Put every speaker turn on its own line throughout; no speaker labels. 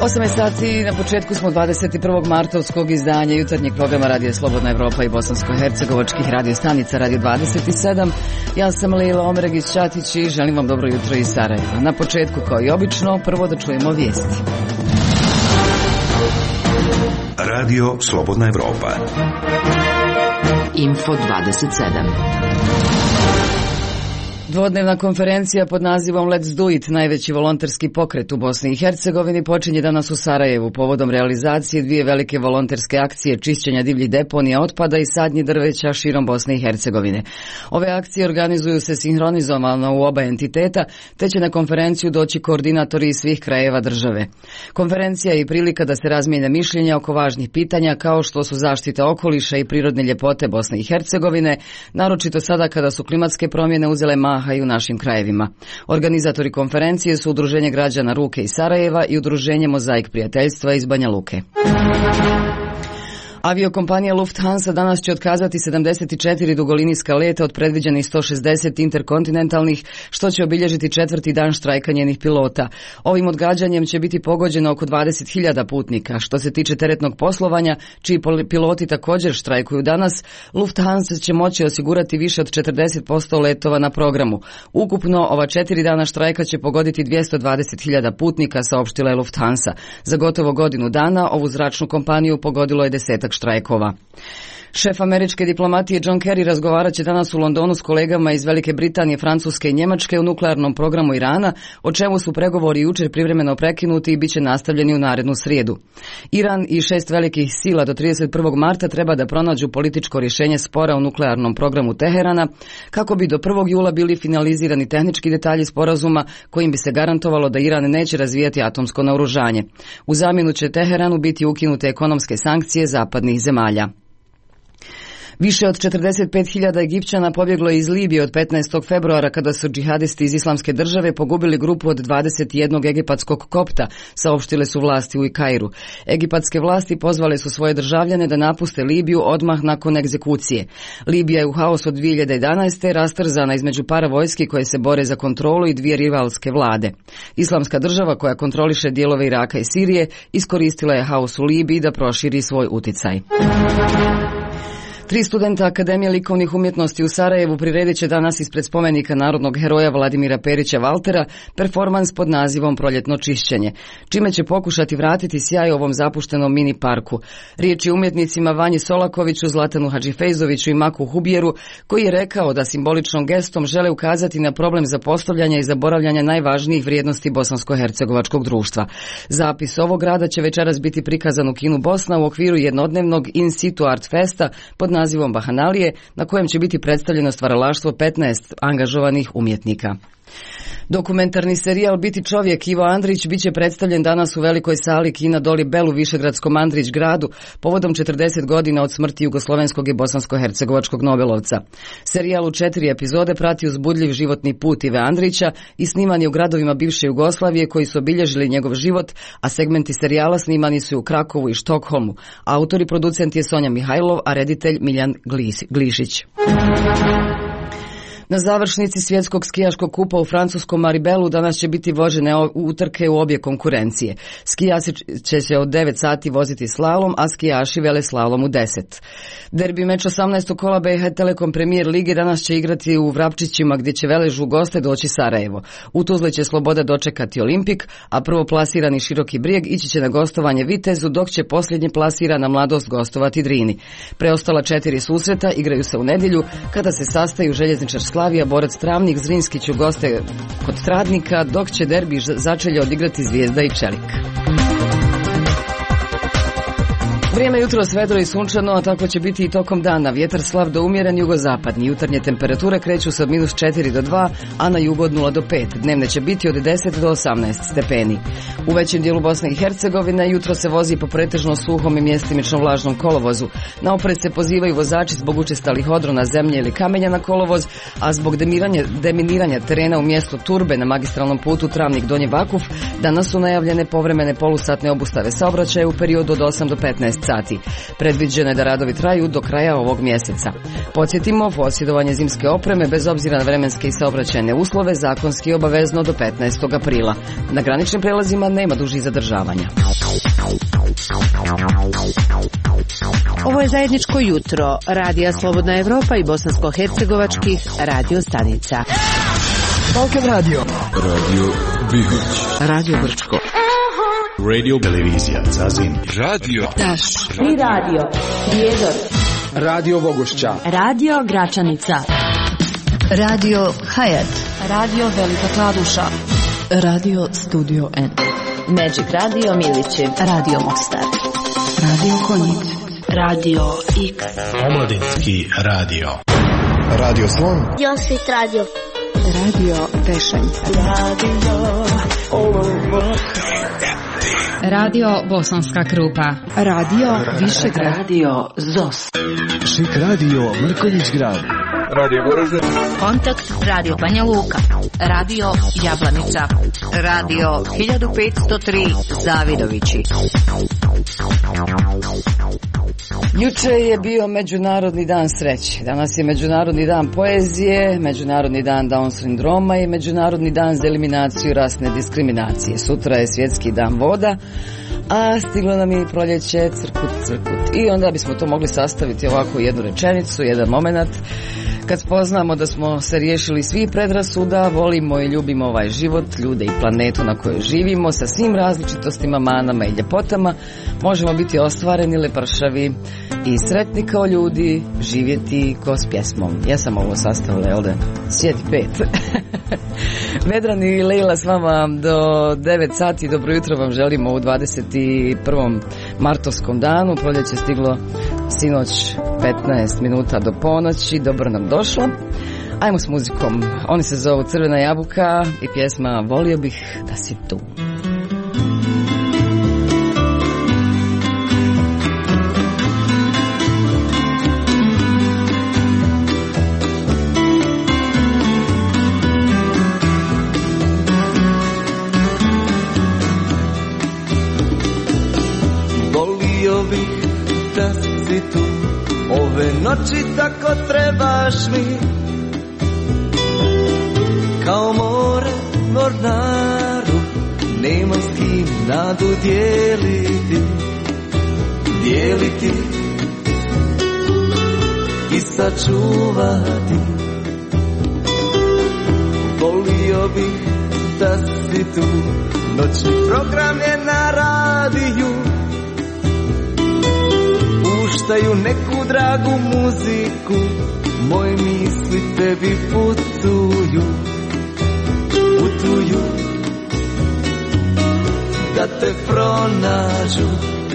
8 sati, na početku smo 21. martovskog izdanja jutarnjeg programa Radija Slobodna Evropa i bosansko-hercegovačkih radiostanica Radio 27. Ja sam Lila Omeragić-Ćatić i želim vam dobro jutro iz Sarajeva. Na početku, kao i obično, prvo da čujemo vijesti.
Radio Slobodna Evropa.
Info 27.
Dvodnevna konferencija pod nazivom Let's Do It, najveći volonterski pokret u Bosni i Hercegovini, počinje danas u Sarajevu povodom realizacije dvije velike volonterske akcije čišćenja divljih deponija otpada i sadnje drveća širom Bosne i Hercegovine. Ove akcije organizuju se sinhronizovano u oba entiteta, te će na konferenciju doći koordinatori iz svih krajeva države. Konferencija je i prilika da se razmijene mišljenja oko važnih pitanja kao što su zaštita okoliša i prirodne ljepote Bosne i Hercegovine, naročito sada kada su klimatske promjene uzele maha i u našim krajevima. Organizatori konferencije su Udruženje građana Ruke iz Sarajeva i Udruženje Mozaik prijateljstva iz Banja Luke. Aviokompanija Lufthansa danas će otkazati 74 dugolinijska leta od predviđenih 160 interkontinentalnih, što će obilježiti četvrti dan štrajka njenih pilota. Ovim odgađanjem će biti pogođeno oko 20.000 putnika. Što se tiče teretnog poslovanja, čiji piloti također štrajkuju danas, Lufthansa će moći osigurati više od 40% letova na programu. Ukupno, ova 4 dana štrajka će pogoditi 220.000 putnika, saopštila je Lufthansa. Za gotovo godinu dana ovu zračnu kompaniju pogodilo je 10 štrajkova. Šef američke diplomatije John Kerry razgovarat će danas u Londonu s kolegama iz Velike Britanije, Francuske i Njemačke o nuklearnom programu Irana, o čemu su pregovori jučer privremeno prekinuti i bit će nastavljeni u narednu srijedu. Iran i 6 velikih sila do 31. marta treba da pronađu političko rješenje spora o nuklearnom programu Teherana, kako bi do 1. jula bili finalizirani tehnički detalji sporazuma kojim bi se garantovalo da Iran neće razvijati atomsko naoružanje. U zamjenu će Teheranu biti ukinute ekonomske sankcije zapadnih zemalja. Više od 45.000 Egipćana pobjeglo je iz Libije od 15. februara kada su džihadisti iz Islamske države pogubili grupu od 21 egipatskog kopta, saopštile su vlasti u Kairu. Egipatske vlasti pozvale su svoje državljane da napuste Libiju odmah nakon egzekucije. Libija je u haosu od 2011. rastrzana između paravojski koje se bore za kontrolu i dvije rivalske vlade. Islamska država, koja kontroliše dijelove Iraka i Sirije, iskoristila je haos u Libiji da proširi svoj uticaj. 3 studenta Akademije likovnih umjetnosti u Sarajevu priredit će danas ispred spomenika narodnog heroja Vladimira Perića Valtera performans pod nazivom Proljetno čišćenje, čime će pokušati vratiti sjaj ovom zapuštenom mini parku. Riječ je umjetnicima Vanji Solakoviću, Zlatanu Hadžifejzoviću i Maku Hubjeru, koji je rekao da simboličnom gestom žele ukazati na problem zapostavljanja i zaboravljanja najvažnijih vrijednosti bosansko-hercegovačkog društva. Zapis ovog rada će večeras biti prikazan u Kinu Bosna u okviru jednodnevnog in situ art festa pod nazivom Bahanalije, na kojem će biti predstavljeno stvaralaštvo 15 angažovanih umjetnika. Dokumentarni serijal Biti čovjek Ivo Andrić bit će predstavljen danas u velikoj sali Kina Doli Bel u Višegradskom Andrić gradu povodom 40 godina od smrti jugoslovenskog i bosansko-hercegovačkog nobelovca. Serijal u 4 epizode prati uzbudljiv životni put Ive Andrića i sniman je u gradovima bivše Jugoslavije koji su obilježili njegov život, a segmenti serijala snimani su u Krakovu i Štokholmu. Autor i producent je Sonja Mihajlov, a reditelj Miljan Glišić. Na završnici svjetskog skijaškog kupa u francuskom Maribelu danas će biti vožene utrke u obje konkurencije. Skijasi će se od 9 sati voziti slalom, a skijaši veleslalom u 10. Derbi meč 18. kola BiH Telekom Premier lige danas će igrati u Vrapčićima, gdje će Veležu goste doći Sarajevo. U Tuzli će Sloboda dočekati Olimpik, a prvo plasirani Široki Brijeg ići će na gostovanje Vitezu, dok će posljednji plasirana Mladost gostovati Drini. Preostala 4 susreta igraju se u nedjelju, kada se sastaju željezničar Slavija, Borac Travnik, Zrinskić u goste kod Stradnika, dok će derbi začelje odigrati Zvijezda i Čelik. Vrijeme jutro svedro i sunčano, a tako će biti i tokom dana. Vjetar slab do umjeren jugozapadni. Jutarnje temperature kreću se od -4 do 2, a na jugu od 0 do 5. Dnevne će biti od 10 do 18 stepeni. U većem dijelu Bosne i Hercegovine jutro se vozi po pretežno suhom i mjestimično vlažnom kolovozu. Na oprez se pozivaju vozači zbog učestalih odrona zemlje ili kamenja na kolovoz, a zbog deminiranja terena u mjestu Turbe na magistralnom putu Travnik-Donji Vakuf danas su najavljene povremene polusatne obustave saobraćaja u periodu od 8 do 15 sati. Predviđeno je da radovi traju do kraja ovog mjeseca. Podsjetimo, posjedovanje zimske opreme bez obzira na vremenske i saobraćajne uslove zakonski je obavezno do 15. aprila. Na graničnim prelazima nema dužih zadržavanja.
Ovo je zajedničko jutro Radija Slobodna Evropa i bosansko-hercegovačkih radio stanica.
Balkan Radio, Radio Bihać,
Radio Brčko,
Radio Televizija Zazin, Radio
Taš,
i Radio Prijedor,
Radio Vogošća,
Radio Gračanica,
Radio Hayat,
Radio Velika Kladuša,
Radio Studio N,
Magic Radio Milići,
Radio Mostar,
Radio Konjic, Radio X,
Omladinski radio, Radio Slon,
Josit Radio,
Radio Tešanj,
Radio Bosanska Krupa,
Radio Višegrad,
Radio ZOS,
Šik Radio Mrkonjić Grad, Radio Goražde,
Kontakt Radio Banja Luka, Radio Jablanica, Radio 1503 Zavidovići.
Juče je bio Međunarodni dan sreće, danas je Međunarodni dan poezije, Međunarodni dan Down sindroma i Međunarodni dan za eliminaciju rasne diskriminacije. Sutra je Svjetski dan voda, a stiglo nam je i proljeće, crkut, crkut. I onda bismo to mogli sastaviti ovako u jednu rečenicu, jedan moment. Kad spoznamo da smo se riješili svih predrasuda, volimo i ljubimo ovaj život, ljude i planetu na kojoj živimo, sa svim različitostima, manama i ljepotama, možemo biti ostvareni, lepršavi i sretni kao ljudi, živjeti ko s pjesmom. Ja sam ovo sastavila, jel da? Sjeti 5. Vedran i Lejla s vama do 9 sati. Dobro jutro vam želimo u 21. martovskom danu. Proljeće stiglo sinoć 15 minuta do ponoći. Dobro nam došlo. Ajmo s muzikom. Oni se zovu Crvena jabuka i pjesma Volio bih da si tu.
Ove noći tako trebaš mi, kao more mornaru, nemam s kim nadu dijeliti, dijeliti i sačuvati. Volio bih da si tu, noćni program je na radiju, puštaju neku dragu muziku, moje misli tebi putuju, putuju, da te pronađu.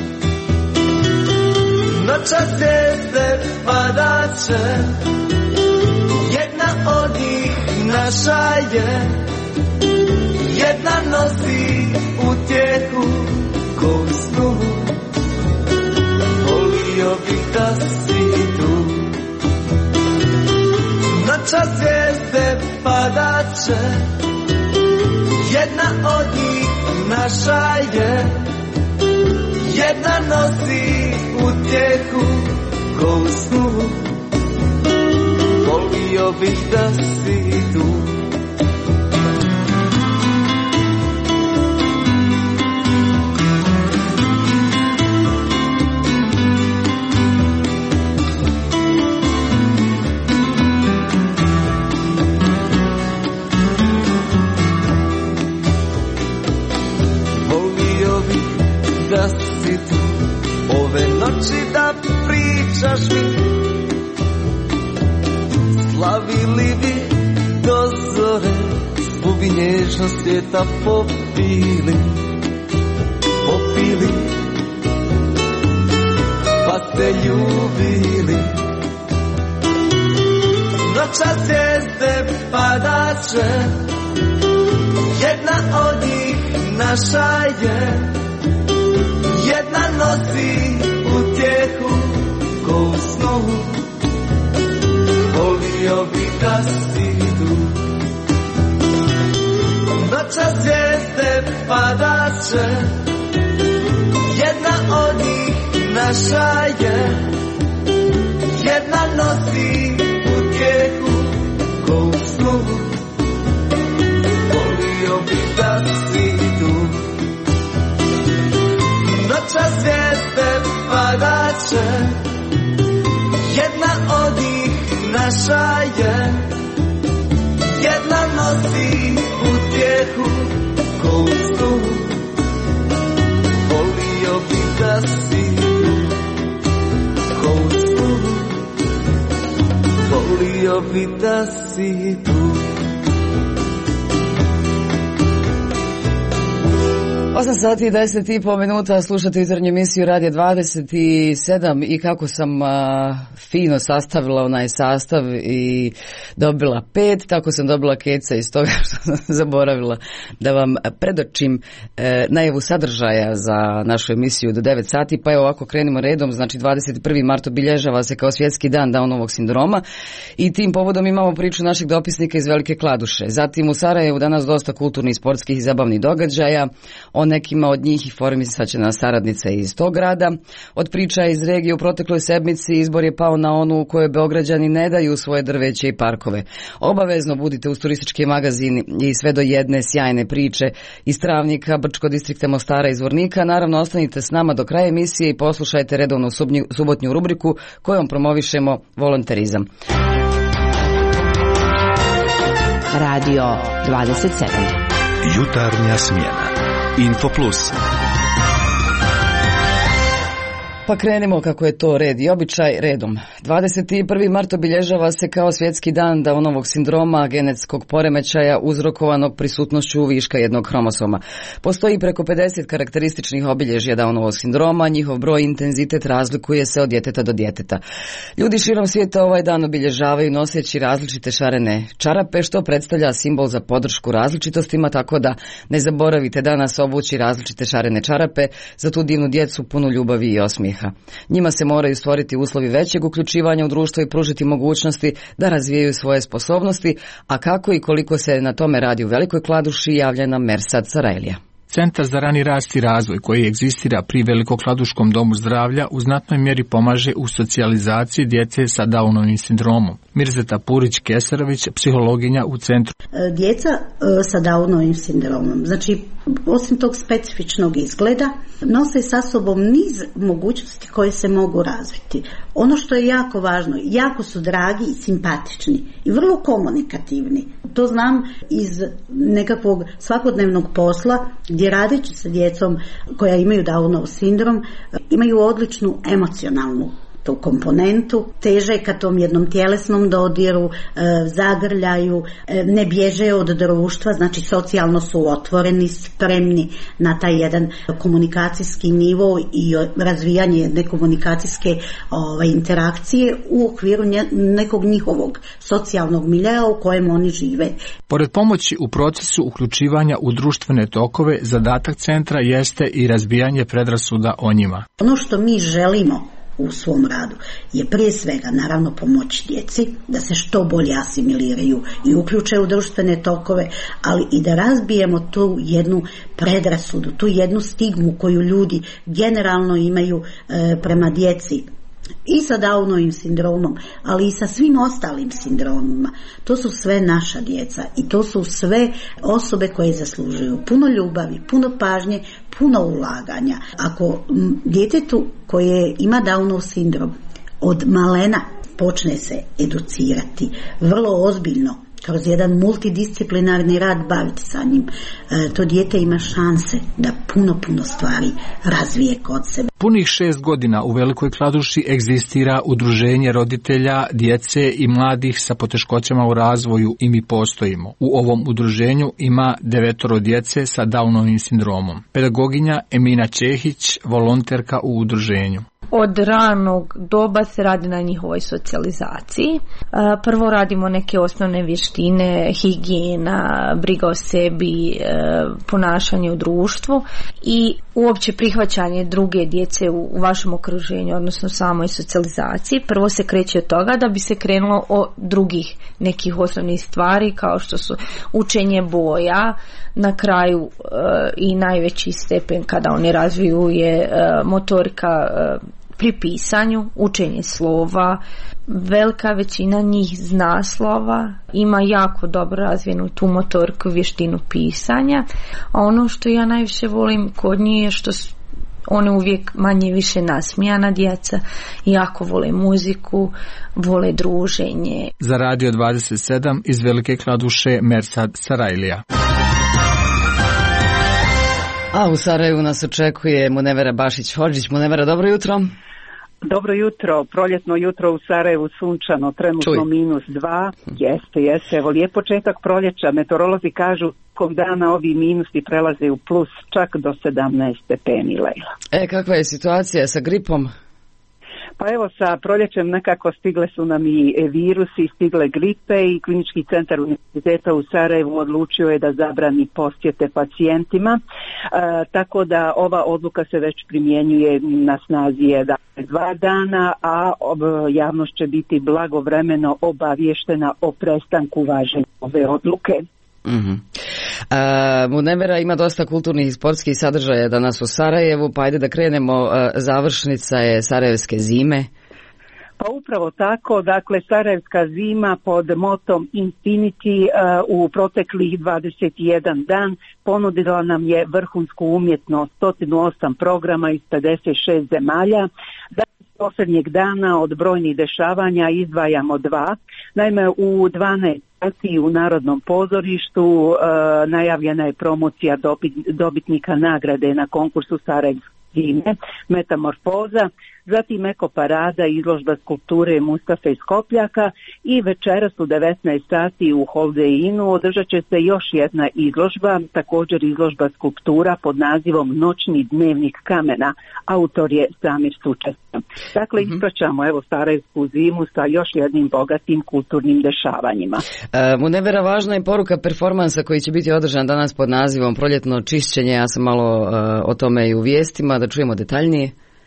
Noćas jeste padaće, jedna od njih naša je, jedna nosi utjehu ko u snu. Volio bih da si tu, noćas zvijezde padaće, jedna od njih naša je, jedna nosi utjehu ko u snu. Volio bih da si tu. Da si tu, ove noći da pričaš mi, slavili bi do zore, svu bi nježnost svijeta popili, popili, pa ste ljubili. Noćas zvijezde padaće, jedna od njih naša je, jedna nosi utjehu ko u snu. Volio bih da si tu, noćas zvijezde padaće, jedna od njih naša je, jedna nosi utjehu ko u snu. Volio bih da si tu, naša je, jedna nosi utjehu ko ustu. Volio bi da si ko ustu, volio bi da si tu.
8 sati i 10,5 minuta, slušate jutarnju emisiju Radija 27 i kako sam fino sastavila onaj sastav i dobila 5, tako sam dobila keca iz toga što sam zaboravila da vam predočim najavu sadržaja za našu emisiju do 9 sati, pa evo ovako krenimo redom. Znači 21. mart obilježava se kao svjetski dan Downovog sindroma i tim povodom imamo priču našeg dopisnika iz Velike Kladuše. Zatim u Sarajevu danas dosta kulturnih, sportskih i zabavnih događaja. O nekima od njih informisat će nas saradnica iz tog grada. Od priča iz regije u protekloj sedmici izbor je pao na onu u kojoj Beograđani ne daju svoje drveće i parkove. Obavezno budite uz turistički magazin i sve do jedne sjajne priče iz Travnika, Brčko distrikta, Mostara i Zvornika. Naravno, ostanite s nama do kraja emisije i poslušajte redovnu subotnju rubriku kojom promovišemo volonterizam.
Radio 27.
Jutarnja smjena. Info Plus.
Pa krenimo kako je to red i običaj redom. 21. mart obilježava se kao svjetski dan Downovog sindroma, genetskog poremećaja uzrokovanog prisutnošću viška jednog hromosoma. Postoji preko 50 karakterističnih obilježja Downovog sindroma, njihov broj i intenzitet razlikuje se od djeteta do djeteta. Ljudi širom svijeta ovaj dan obilježavaju noseći različite šarene čarape, što predstavlja simbol za podršku različitostima, tako da ne zaboravite danas obući različite šarene čarape za tu divnu djecu punu ljubavi i osmijeha. Njima se moraju stvoriti uslovi većeg uključivanja u društvo i pružiti mogućnosti da razvijaju svoje sposobnosti, a kako i koliko se na tome radi u Velikoj Kladuši javlja nam Mersad Sarajlija.
Centar za rani rast i razvoj koji egzistira pri Velikokladuškom domu zdravlja u znatnoj mjeri pomaže u socijalizaciji djece sa Downovim sindromom. Mirzeta Purić-Kesarović, psihologinja u centru.
Djeca sa Downovim sindromom, znači osim tog specifičnog izgleda, nose sa sobom niz mogućnosti koje se mogu razviti. Ono što je jako važno, jako su dragi i simpatični i vrlo komunikativni. To znam iz nekakvog svakodnevnog posla gdje radeći sa djecom koja imaju Downov sindrom imaju odličnu emocionalnu tu komponentu, teže ka tom jednom tjelesnom dodiru, zagrljaju, ne bježe od društva, znači socijalno su otvoreni, spremni na taj jedan komunikacijski nivo i razvijanje jedne komunikacijske interakcije u okviru nekog njihovog socijalnog miljeja u kojem oni žive.
Pored pomoći u procesu uključivanja u društvene tokove, zadatak centra jeste i razbijanje predrasuda o njima.
Ono što mi želimo u svom radu je prije svega naravno pomoći djeci da se što bolje asimiliraju i uključe u društvene tokove, ali i da razbijemo tu jednu predrasudu, tu jednu stigmu koju ljudi generalno imaju prema djeci i sa Downovim sindromom, ali i sa svim ostalim sindromima. To su sve naša djeca i to su sve osobe koje zaslužuju puno ljubavi, puno pažnje, puno ulaganja. Ako djetetu koje ima Downov sindrom od malena počne se educirati vrlo ozbiljno, kroz jedan multidisciplinarni rad baviti sa njim, to dijete ima šanse da puno stvari razvije kod sebe.
Punih 6 godina u Velikoj Kladuši egzistira udruženje roditelja, djece i mladih sa poteškoćama u razvoju i mi postojimo. U ovom udruženju ima 9 djece sa Downovim sindromom. Pedagoginja Emina Čehić, volonterka u udruženju.
Od ranog doba se radi na njihovoj socijalizaciji. Prvo radimo neke osnovne vještine, higijena, briga o sebi, ponašanje u društvu i uopće prihvaćanje druge djece u vašem okruženju, odnosno samoj socijalizaciji. Prvo se kreće od toga da bi se krenulo o drugih nekih osnovnih stvari kao što su učenje boja, na kraju i najveći stepen kada oni razviju je motorika pri pisanju, učenje slova. Velika većina njih zna slova, ima jako dobro razvijenu tu motoriku, vještinu pisanja, a ono što ja najviše volim kod njih je što one uvijek manje više nasmijana djeca, jako vole muziku, vole druženje.
Za Radio 27 iz Velike Kladuše Mersad Sarajlija.
A u Sarajevu nas očekuje Munevera Bašić-Hodžić. Munevera, dobro jutro.
Dobro jutro, proljetno jutro u Sarajevu, sunčano, trenutno -2, jeste, evo lijep početak proljeća, meteorolozi kažu kog dana ovi minusi prelaze u plus čak do 17 stepeni, Lejla.
Kakva je situacija sa gripom?
Pa evo, sa proljećem nekako stigle su nam i virusi, stigle gripe i Klinički centar Univerziteta u Sarajevu odlučio je da zabrani posjete pacijentima, tako da ova odluka se već primjenjuje, na snazi je 2 dana, a javnost će biti blagovremeno obavještena o prestanku važenja ove odluke.
Munevera, ima dosta kulturnih i sportskih sadržaja danas u Sarajevu, pa ajde da krenemo. Završnica je Sarajevske zime.
Pa upravo tako, dakle Sarajevska zima pod motom Infinity u proteklih 21 dan ponudila nam je vrhunsku umjetnost, 108 programa iz 56 zemalja. Posljednjeg dana od brojnih dešavanja izdvajamo 2. Naime, u 12 sati u Narodnom pozorištu najavljena je promocija dobitnika nagrade na konkursu Sarajevske zime, Metamorfoza, zatim eko parada, izložba skulpture Mustafe Skopljaka i večeras u 19 sati u Holiday Innu održat će se još jedna izložba, također izložba skulptura pod nazivom Noćni dnevnik kamena, autor je Samir Sučeska. Dakle, ispraćamo evo Sarajevsku zimu sa još jednim bogatim kulturnim dešavanjima.
Munevera, važna je poruka performansa koji će biti održan danas pod nazivom Proljetno čišćenje, ja sam malo o tome i u vijestima, da čujemo detaljnije.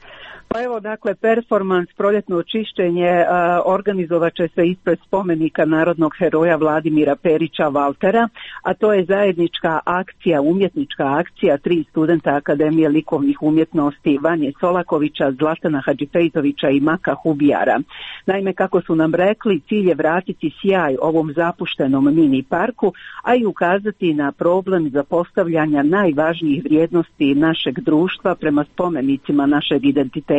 Pa evo, dakle, performans Proljetno čišćenje organizovat će se ispred spomenika narodnog heroja Vladimira Perića Valtera, a to je zajednička akcija, umjetnička akcija 3 studenta Akademije likovnih umjetnosti Vanje Solakovića, Zlatana Hadžifejtovića i Maka Hubijara. Naime, kako su nam rekli, cilj je vratiti sjaj ovom zapuštenom mini parku, a i ukazati na problem zapostavljanja najvažnijih vrijednosti našeg društva prema spomenicima našeg identiteta.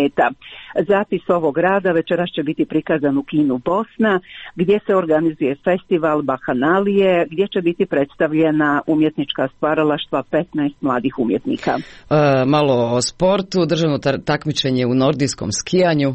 Zapis ovog rada večeras će biti prikazan u kinu Bosna, gdje se organizuje festival Bahanalije, gdje će biti predstavljena umjetnička stvaralaštva 15 mladih umjetnika.
Malo o sportu, državno takmičenje u nordijskom skijanju.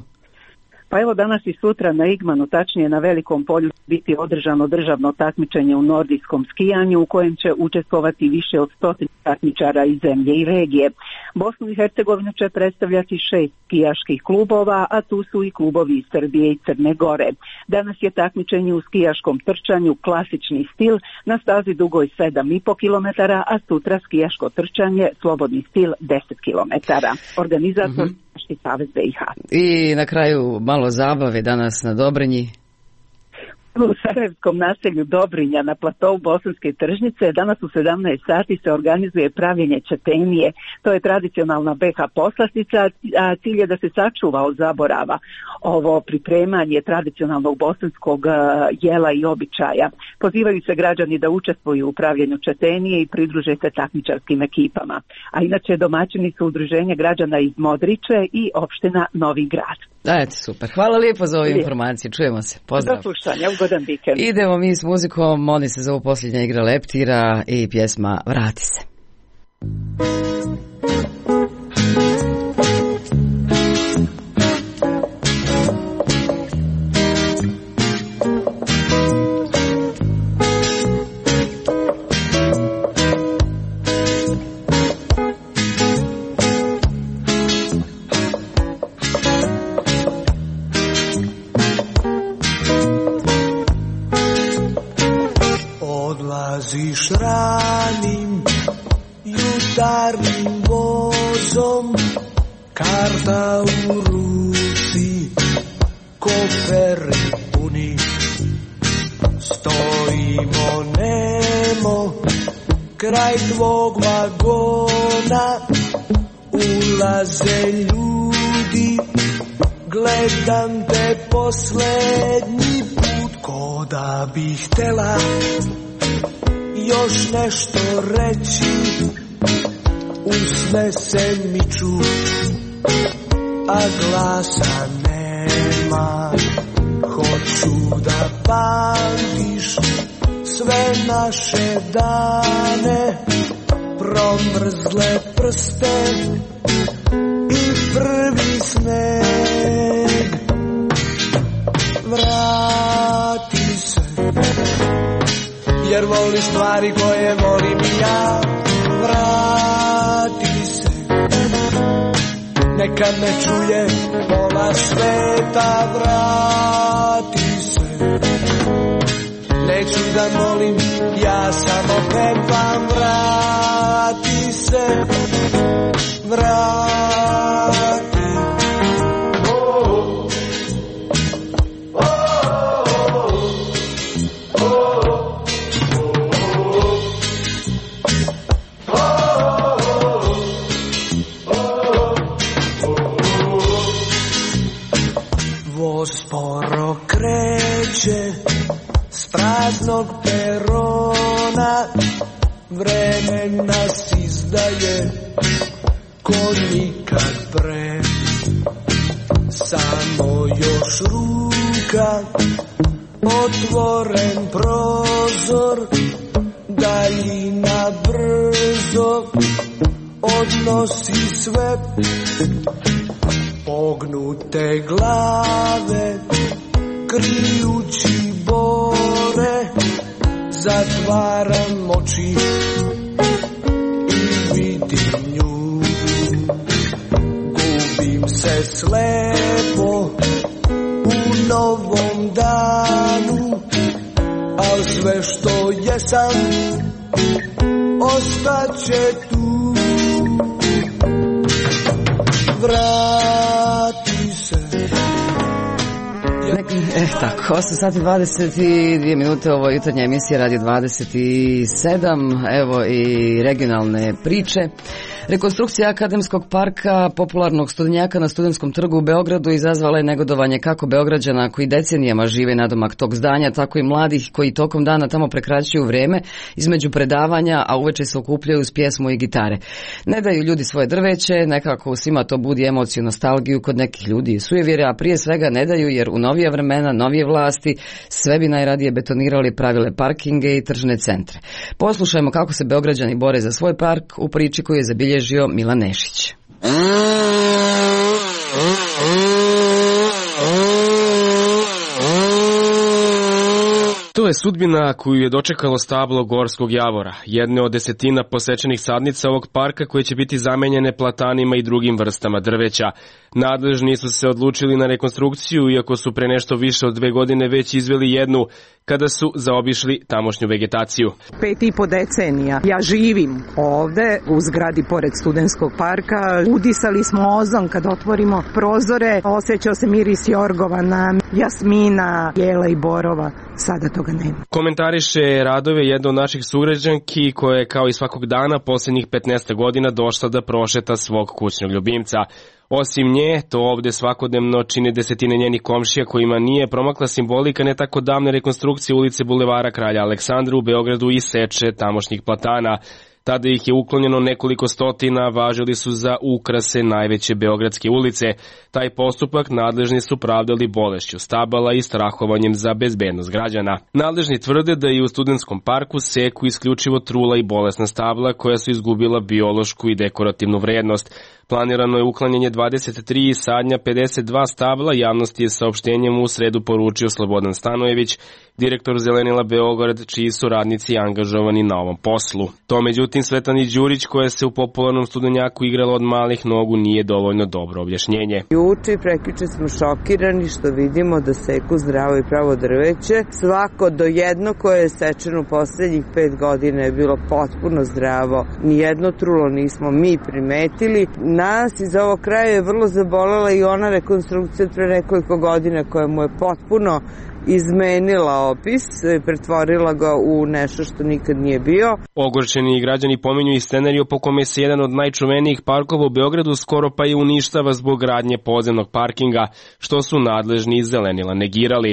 Pa evo, danas i sutra na Igmanu, tačnije na Velikom polju, biti održano državno takmičenje u nordijskom skijanju u kojem će učestvovati više od 100 takmičara iz zemlje i regije. Bosnu i Hercegovinu će predstavljati 6 skijaških klubova, a tu su i klubovi iz Srbije i Crne Gore. Danas je takmičenje u skijaškom trčanju klasični stil na stazi dugoj 7,5 km, a sutra skijaško trčanje slobodni stil 10 km. Organizator Savez BiH.
I na kraju malo zabave danas na Dobrinji.
U sarajevskom naselju Dobrinja na platovu Bosanske tržnice danas u 17 sati se organizuje pravljenje četenije. To je tradicionalna BiH poslastica, a cilj je da se sačuva od zaborava ovo pripremanje tradicionalnog bosanskog jela i običaja. Pozivaju se građani da učestvuju u pravljenju četenije i pridruže se takmičarskim ekipama. A inače domaćini su udruženje građana iz Modriče i opština Novi Grad.
Eto, super. Hvala lijepo za ove informacije. Čujemo se. Pozdrav.
Do slušanja. Ugodan vikend.
Idemo mi s muzikom. Oni se zovu Posljednja igra leptira i pjesma Vrati se.
Odlaziš ranim jutarnjim vozom, karta u ruci, koferi puni. Stojimo nemo kraj tvog vagona, ulaze ljudi, gledam te posljednji put, ko da bih htjela još nešto reći, usne se miču, a glasa nema. Hoću da pamtiš sve naše dane, promrzle prste i prvi sneg. Vrati se, jer voliš stvari koje volim i ja. Vrati se, neka me čuje pola sveta. Vrati se, neću da molim, ja samo pevam. Vrati se, vrati. Sporo kreće s praznog perona, vreme nas izdaje ko nikad pre. Samo još ruka, otvoren prozor, daljina brzo odnosi sve. Pognute glave, krijući bore, zatvaram oči i vidim nju. Gubim se slepo u novom danu, al sve što jesam ostaće tu. Vrati se.
Tako, 8 sati 22 minute, ovo je jutarnja emisija Radio 27, evo i regionalne priče. Rekonstrukcija Akademskog parka, popularnog studenjaka na Studentskom trgu u Beogradu, izazvala je negodovanje kako Beograđana koji decenijama žive nadomak tog zdanja, tako i mladih koji tokom dana tamo prekraćuju vreme između predavanja, a uveče se okupljaju uz pjesmu i gitare. Ne daju ljudi svoje drveće, nekako u svima to budi emociju, nostalgiju, kod nekih ljudi i sujevjere, a prije svega ne daju jer u novija vremena, novije vlasti sve bi najradije betonirali, pravile parkinge i tržne centre. Poslušajmo kako se Beograđani bore za svoj park u priči koju je zabilježio Milan Nešić.
To je sudbina koju je dočekalo stablo Gorskog javora, jedne od desetina posečenih sadnica ovog parka koje će biti zamenjene platanima i drugim vrstama drveća. Nadležni su se odlučili na rekonstrukciju, iako su pre nešto više od 2 godine već izveli jednu, kada su zaobišli tamošnju vegetaciju.
5,5 decenija ja živim ovde u zgradi pored Studentskog parka. Udisali smo ozon kad otvorimo prozore, osjećao se miris jorgovana, jasmina, jela i borova. Sada toga nema.
Komentariše radove jedna od naših sugrađanki koja je kao i svakog dana posljednjih 15 godina došla da prošeta svog kućnog ljubimca. Osim nje, to ovde svakodnevno čine desetine njenih komšija kojima nije promakla simbolika ne tako davne rekonstrukcije ulice Bulevara Kralja Aleksandra u Beogradu i seče tamošnjih platana. Tada ih je uklonjeno nekoliko stotina, važili su za ukrase najveće beogradske ulice. Taj postupak nadležni su pravdali bolešću stabala i strahovanjem za bezbednost građana. Nadležni tvrde da i u Studentskom parku seku isključivo trula i bolesna stabla koja su izgubila biološku i dekorativnu vrednost. Planirano je uklanjanje 23 i sadnja 52 stabla, javnosti je saopštenjem u sredu poručio Slobodan Stanojević, direktor Zelenila Beograd, čiji su radnici angažovani na ovom poslu. To međutim Svetlani Đurić, koja se u popularnom studenjaku igrala od malih nogu, nije dovoljno dobro objašnjenje.
Juče i prekjuče smo šokirani što vidimo da seku zdravo i pravo drveće. Svako do jedno koje je sečeno poslednjih 5 godina je bilo potpuno zdravo. Nijedno trulo nismo mi primetili. Nas iz ovog kraja je vrlo zabolela i ona rekonstrukcija pre nekoliko godina koja mu je potpuno izmenila opis, pretvorila ga u nešto što nikad nije bio.
Ogorčeni građani pominju i scenariju po kome se jedan od najčuvenijih parkova u Beogradu skoro pa i uništava zbog gradnje podzemnog parkinga, što su nadležni iz Zelenila negirali.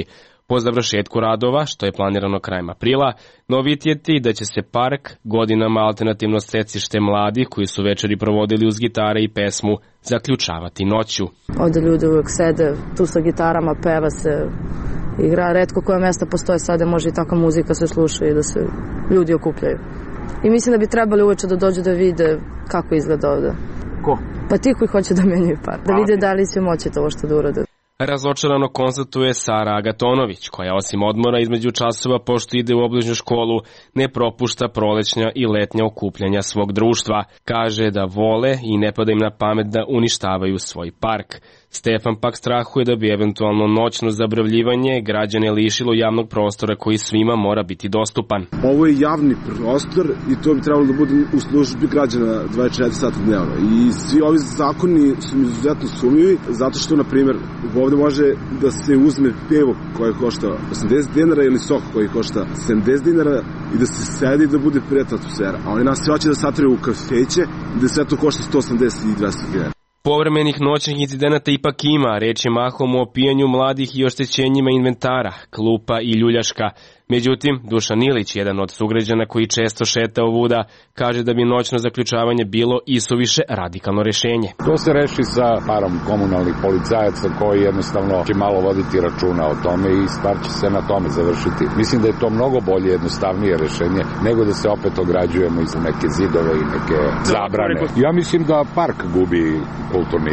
Po završetku radova, što je planirano krajem aprila, novitijeti da će se park godinama alternativno stecište mladih koji su večeri provodili uz gitare i pesmu zaključavati noću.
Ovde ljudi uvek sede, tu sa gitarama, peva se, igra, retko koje mesta postoje sada, može i takva muzika se sluša i da se ljudi okupljaju. I mislim da bi trebali uveče da dođu da vide kako izgleda ovde.
Ko?
Pa ti koji hoće da menjaju park, da vide da li će moći to što da urade.
Razočarano konstatuje Sara Agatonović, koja osim odmora između časova, pošto ide u obližnju školu, ne propušta prolećnja i letnja okupljanja svog društva. Kaže da vole i ne pada im na pamet da uništavaju svoj park. Stefan pak strahuje da bi eventualno noćno zabravljivanje građane lišilo javnog prostora koji svima mora biti dostupan.
Ovo je javni prostor i to bi trebalo da bude u službi građana 24 sata dnevno. I svi ovi zakoni su izuzetno sumnjivi, zato što, na primjer, ovde može da se uzme pivo koje košta 80 dinara ili sok koji košta 70 dinara i da se sedi i da bude prijatna atmosfera. A oni nas hoće da satraju u kafeće gde sve to košta 180 i 200 dinara.
Povremenih noćnih incidenata ipak ima, reč je mahom o opijanju mladih i oštećenjima inventara, klupa i ljuljaška. Međutim, Dušan Ilić, jedan od sugrađana koji često šeta ovuda, kaže da bi noćno zaključavanje bilo isuviše radikalno rešenje.
To se reši sa parom komunalnih policajaca koji jednostavno će malo voditi računa o tome i stvar će se na tome završiti. Mislim da je to mnogo bolje, jednostavnije rešenje nego da se opet ograđujemo iz neke zidove i neke zabrane. Ja mislim da park gubi kulturni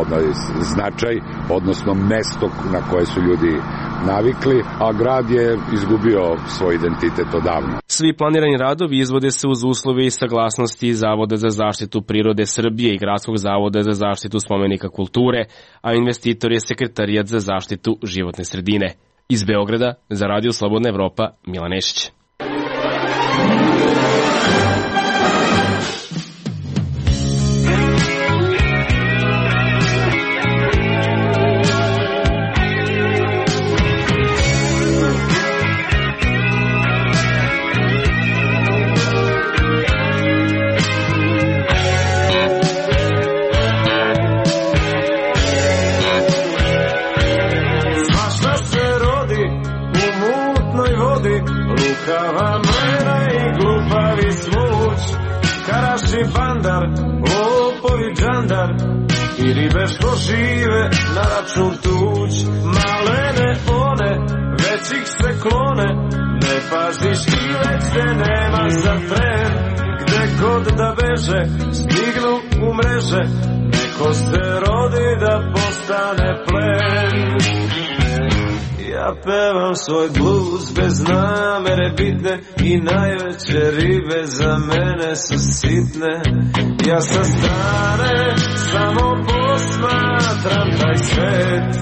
značaj, odnosno mesto na koje su ljudi navikli, a grad je izgubio svoj identitet odavno.
Svi planirani radovi izvode se uz uslove i saglasnosti Zavoda za zaštitu prirode Srbije i Gradskog zavoda za zaštitu spomenika kulture, a investitor je Sekretarijat za zaštitu životne sredine. Iz Beograda, za Radio Slobodna Evropa, Milan Nešić.
Lukava mera i glupavi smuć, karaši bandar, lopovi džandar i ribe što žive na račun tuć. Malene one, već ih se klone, ne paziš i već te nema za tren. Gde god da beže, stignu u mreže, neko se rodi da postane plen. Ja pevam svoj blues bez namere bitne i najveće ribe za mene su sitne. Ja sa strane samo posmatram taj svet,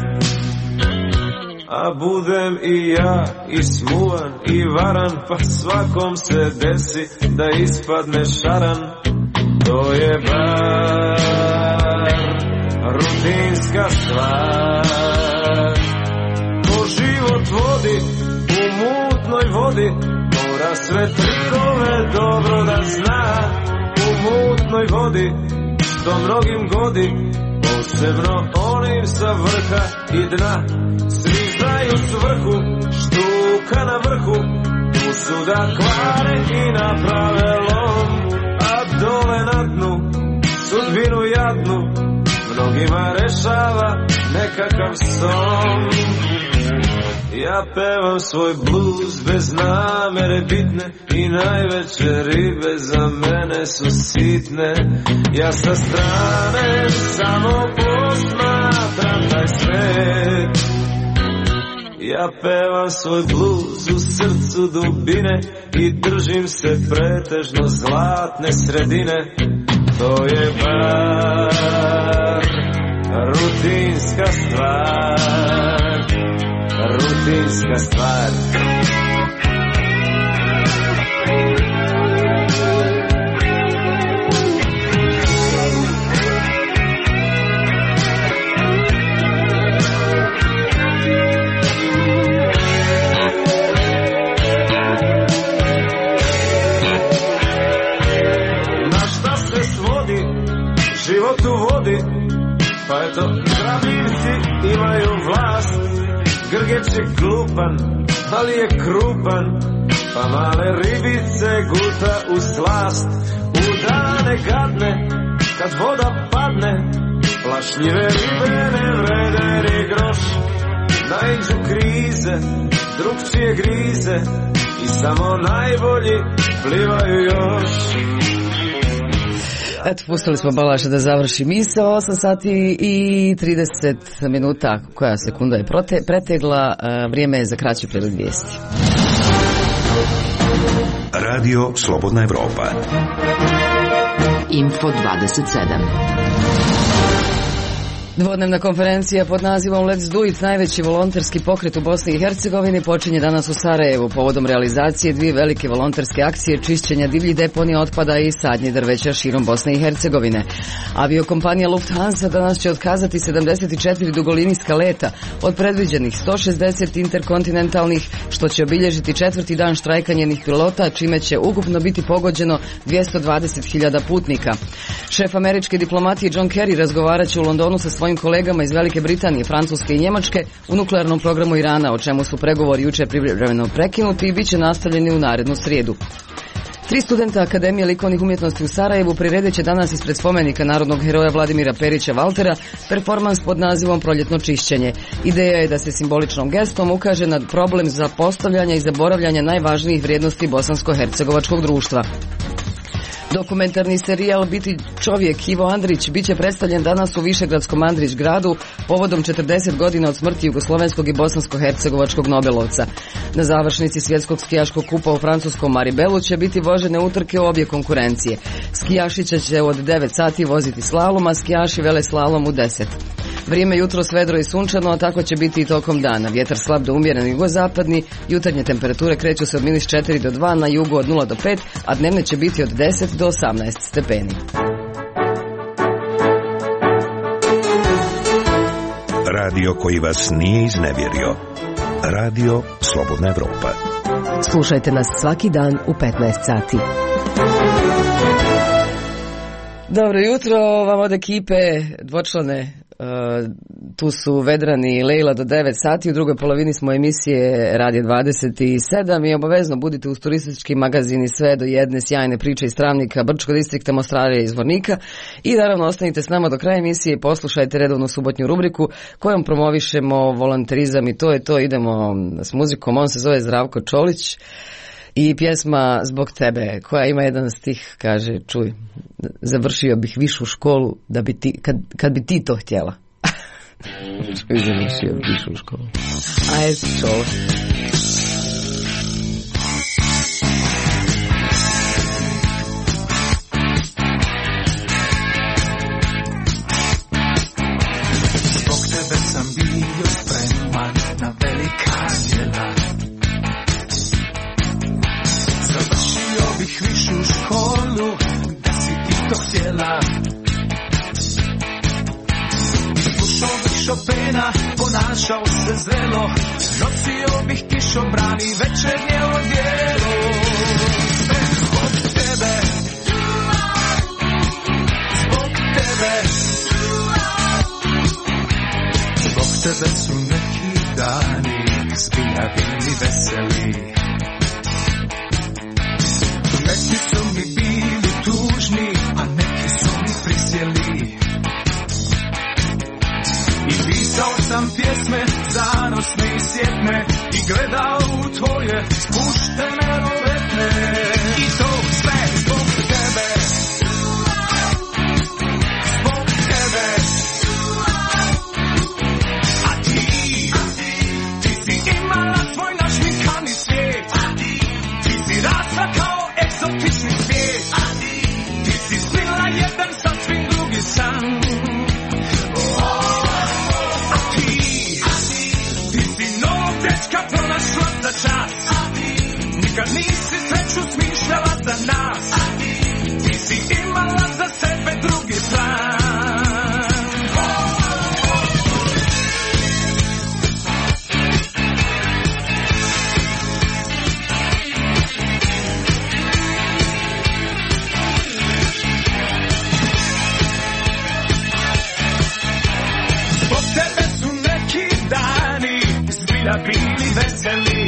a budem i ja i smuvan i varan, pa svakom se desi da ispadne šaran. To je bar rutinska stvar. Život vodi u mutnoj vodi, mora sve trikove dobro da zna. U mutnoj vodi, što mnogim godi, posebno onim sa vrha i dna. Svi znaju svrhu, štuka na vrhu, tu su da kvare i naprave lom. A dole na dnu, sudbinu jadnu, mnogima rešava nekakav son. Ja pevam svoj blues bez namere bitne i najveće ribe za mene su sitne. Ja sa strane samo posmatram taj svet. Ja pevam svoj blues u srcu dubine i držim se pretežno zlatne sredine. To je bar rutinska stvar. Rutinska stvar. Na šta se svodi život u vodi, pa eto gramljivci imaju vlast. Grgeć je glupan, ali je krupan, pa male ribice guta u slast. U dane gadne, kad voda padne, plašljive ribe ne vrede ni groš. Naiđu krize, drugčije grize i samo najbolji plivaju još.
Eto, pustili smo Balaša da završi misao, 8 sati i 30 minuta, koja sekunda je pretegla, vrijeme je za kraći pregled vijesti.
Radio Slobodna Evropa.
Info 27.
Dvodnevna konferencija pod nazivom Let's Do It, najveći volonterski pokret u Bosni i Hercegovini, počinje danas u Sarajevu povodom realizacije dvije velike volonterske akcije čišćenja divljih deponija otpada i sadnje drveća širom Bosne i Hercegovine. Aviokompanija Lufthansa danas će otkazati 74 dugolinijska leta od predviđenih 160 interkontinentalnih, što će obilježiti 4. dan štrajka njenih pilota, čime će ukupno biti pogođeno 220.000 putnika. Šef američke diplomatije John Kerry razgovarat će u Londonu sa svojim kolegama iz Velike Britanije, Francuske i Njemačke u nuklearnom programu Irana, o čemu su pregovori jučer privremeno prekinuti i bit će nastavljeni u narednu srijedu. 3 studenta Akademije likovnih umjetnosti u Sarajevu priredit će danas ispred spomenika narodnog heroja Vladimira Perića Valtera performans pod nazivom Proljetno čišćenje. Ideja je da se simboličnom gestom ukaže na problem zapostavljanja i zaboravljanja najvažnijih vrijednosti bosansko-hercegovačkog društva. Dokumentarni serijal Biti čovjek Ivo Andrić biće predstavljen danas u Višegradskom Andrić gradu povodom 40 godina od smrti jugoslovenskog i bosansko-hercegovačkog nobelovca. Na završnici svjetskog skijaškog kupa u francuskom Maribelu će biti vožene utrke u obje konkurencije. Skijašića će od 9 sati voziti slalom, a skijaši vele slalom u 10. Vrijeme jutro svedro i sunčano, a tako će biti i tokom dana. Vjetar slab do umjeren jugozapadni, jutarnje temperature kreću se od -4 do 2, na jugu od 0 do 5, a dnevne će biti od 10 do 18 stepeni.
Radio koji vas nije iznevjerio. Radio Slobodna Evropa.
Slušajte nas svaki dan u 15 sati.
Dobro jutro, vam od ekipe dvočlane. Tu su Vedrani i Lejla do 9 sati, u drugoj polovini smo emisije Radio 27 i obavezno budite uz turistički magazin i sve do jedne sjajne priče iz Travnika, Brčkog distrikta, Mostrarija i Zvornika i naravno ostanite s nama do kraja emisije i poslušajte redovnu subotnju rubriku kojom promovišemo volonterizam i to je to, idemo s muzikom, on se zove Zdravko Čolić. I pjesma Zbog tebe, koja ima jedan stih, kaže, čuj, završio bih višu školu da bi ti, kad bi ti to htjela. Čuj, završio višu školu. A je čolo.
Zbog tebe sam bio spreman na velika djela. Završio bih višu školu, da si ti to htjela. Slušao bih Chopina, ponašao se zrelo, nosio bih kišobran i večernje odijelo. Sve zbog tebe, zbog tebe, zbog tebe su neki dani zbilja bili veseli. Neki su mi bili tužni, a neki su mi prisjeli. I pisao sam pjesme, zanosne i sjetne, i gledao u tvoje spuštene rovetne. I to sve zbog tebe, zbog tebe. A ti si imala svoj našminkani svijet. Ti si rasla kao egzotični svijet. Ti si snila jedan sasvim drugi san. A ti si novog dečka pronašla za čas. Nikad nisi sreću smišljala za nas. Ti si imala za sebe drugi plan. veseli.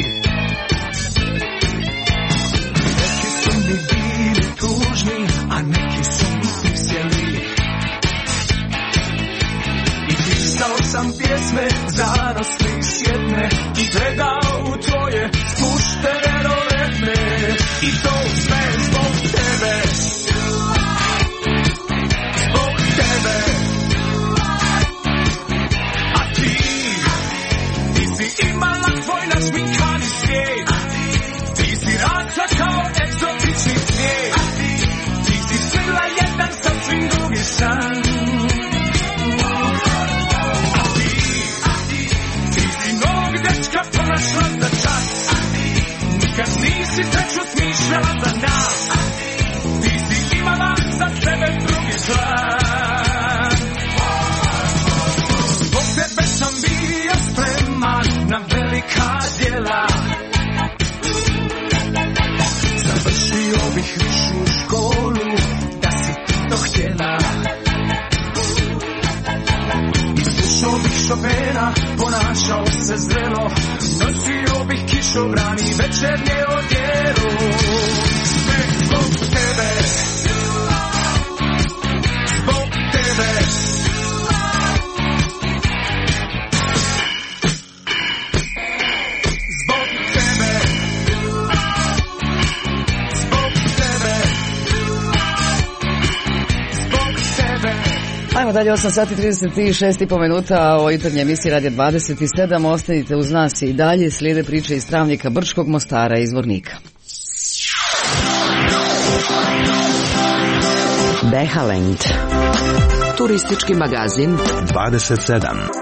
Neki su mi bili tužni, a neki su mi svisjeli. I pisao sam pjesme zarosli s jedne i gledao u tvoje spuštene roletne. I to sve zbog tebe. Zbog tebe. A ti si imala tvoj našminkani svijet. Ti si rasla kao egzotični cvijet. Ti si snila jedan sasvim drugi san. Pronašla za čas. Nikad nisi sreću smišljala za nas. Ti si imala za sebe drugi plan. Zbog tebe sam bio spreman na velika djela. Završio bih višu školu da si ti to htjela. Slušao bih Chopina, ponašao se zrelo. Nosio bih kišobran i večernje odjelo. Sve zbog tebe. Zbog tebe. Zbog tebe. Zbog tebe. Zbog tebe.
Ajmo dalje, 8 sati 36,5 minuta o jutarnjoj emisiji Radio 27. Ostanite uz nas i dalje, slijede priče iz Travnika, Brčkog, Mostara i Zvornika.
Behaland. Turistički magazin
27.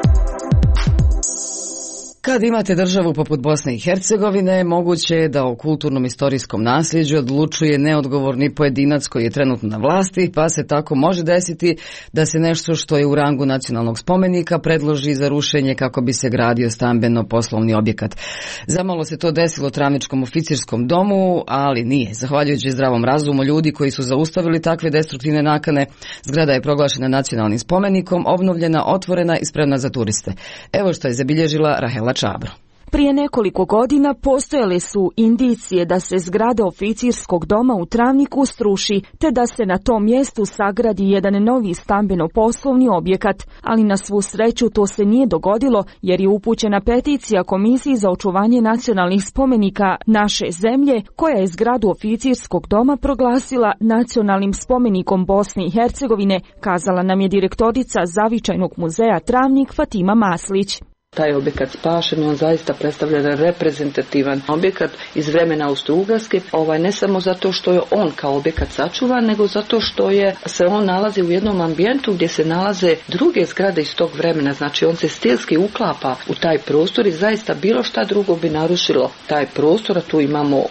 Kad imate državu poput Bosne i Hercegovine, moguće je da o kulturnom istorijskom nasljeđu odlučuje neodgovorni pojedinac koji je trenutno na vlasti, pa se tako može desiti da se nešto što je u rangu nacionalnog spomenika predloži za rušenje kako bi se gradio stambeno-poslovni objekat. Zamalo se to desilo Travničkom oficirskom domu, ali nije. Zahvaljujući zdravom razumu ljudi koji su zaustavili takve destruktivne nakane, zgrada je proglašena nacionalnim spomenikom, obnovljena, otvorena i spremna za turiste. Evo što je zabilježila Rahela Čabro.
Prije nekoliko godina postojale su indicije da se zgrada oficirskog doma u Travniku sruši, te da se na tom mjestu sagradi jedan novi stambeno-poslovni objekat, ali na svu sreću to se nije dogodilo jer je upućena peticija Komisiji za očuvanje nacionalnih spomenika naše zemlje, koja je zgradu oficirskog doma proglasila nacionalnim spomenikom Bosne i Hercegovine, kazala nam je direktorica Zavičajnog muzeja Travnik Fatima Maslić.
Taj objekat spašen, on zaista predstavlja reprezentativan objekat iz vremena Austro-Ugarske, ne samo zato što je on kao objekat sačuvan, nego zato što se on nalazi u jednom ambijentu gdje se nalaze druge zgrade iz tog vremena, znači on se stilski uklapa u taj prostor i zaista bilo šta drugo bi narušilo taj prostor, a tu imamo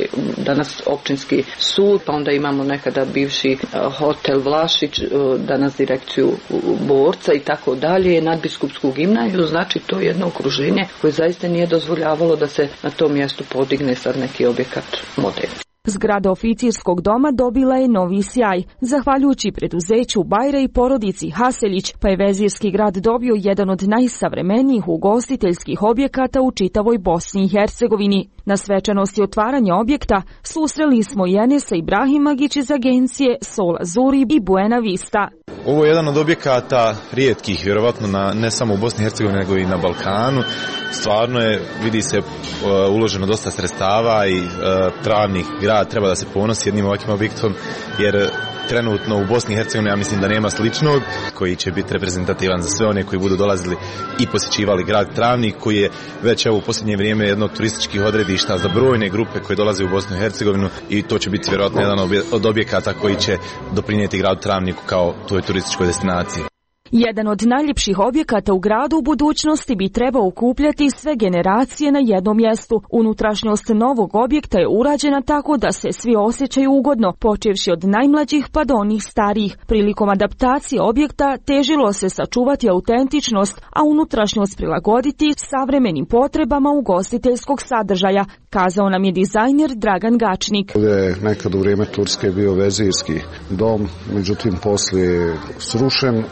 danas općinski sud, pa onda imamo nekada bivši hotel Vlašić, danas direkciju Borca i tako dalje, nadbiskupsku gimnaziju, znači to je jedno okruženje koje zaista nije dozvoljavalo da se na tom mjestu podigne sad neki objekat moderni.
Zgrada oficirskog doma dobila je novi sjaj. Zahvaljujući preduzeću Bajra i porodici Haseljić, pa je vezirski grad dobio jedan od najsavremenijih ugostiteljskih objekata u čitavoj Bosni i Hercegovini. Na svečanosti otvaranja objekta susreli smo Enesa Ibrahimagić iz agencije Sol Azuri i Buena Vista.
Ovo je jedan od objekata rijetkih, vjerovatno ne samo u Bosni i Hercegovini, nego i na Balkanu. Stvarno je, vidi se, uloženo dosta sredstava i Travnik grad treba da se ponosi jednim ovakvim objektom, jer trenutno u Bosni i Hercegovini ja mislim da nema sličnog koji će biti reprezentativan za sve one koji budu dolazili i posjećivali grad Travnik, koji je već u posljednje vrijeme jedno od turističkih odredišta za brojne grupe koje dolaze u Bosnu i Hercegovinu i to će biti vjerojatno jedan od objekata koji će doprinijeti gradu Travniku kao toj turističkoj destinaciji.
Jedan od najljepših objekata u gradu u budućnosti bi trebao okupljati sve generacije na jednom mjestu. Unutrašnjost novog objekta je urađena tako da se svi osjećaju ugodno, počevši od najmlađih pa do onih starijih. Prilikom adaptacije objekta težilo se sačuvati autentičnost, a unutrašnjost prilagoditi savremenim potrebama ugostiteljskog sadržaja, kazao nam je dizajner Dragan Gačnik.
Ovdje je nekad u vrijeme Turske bio vezirski dom, međutim poslije je srušen, ali na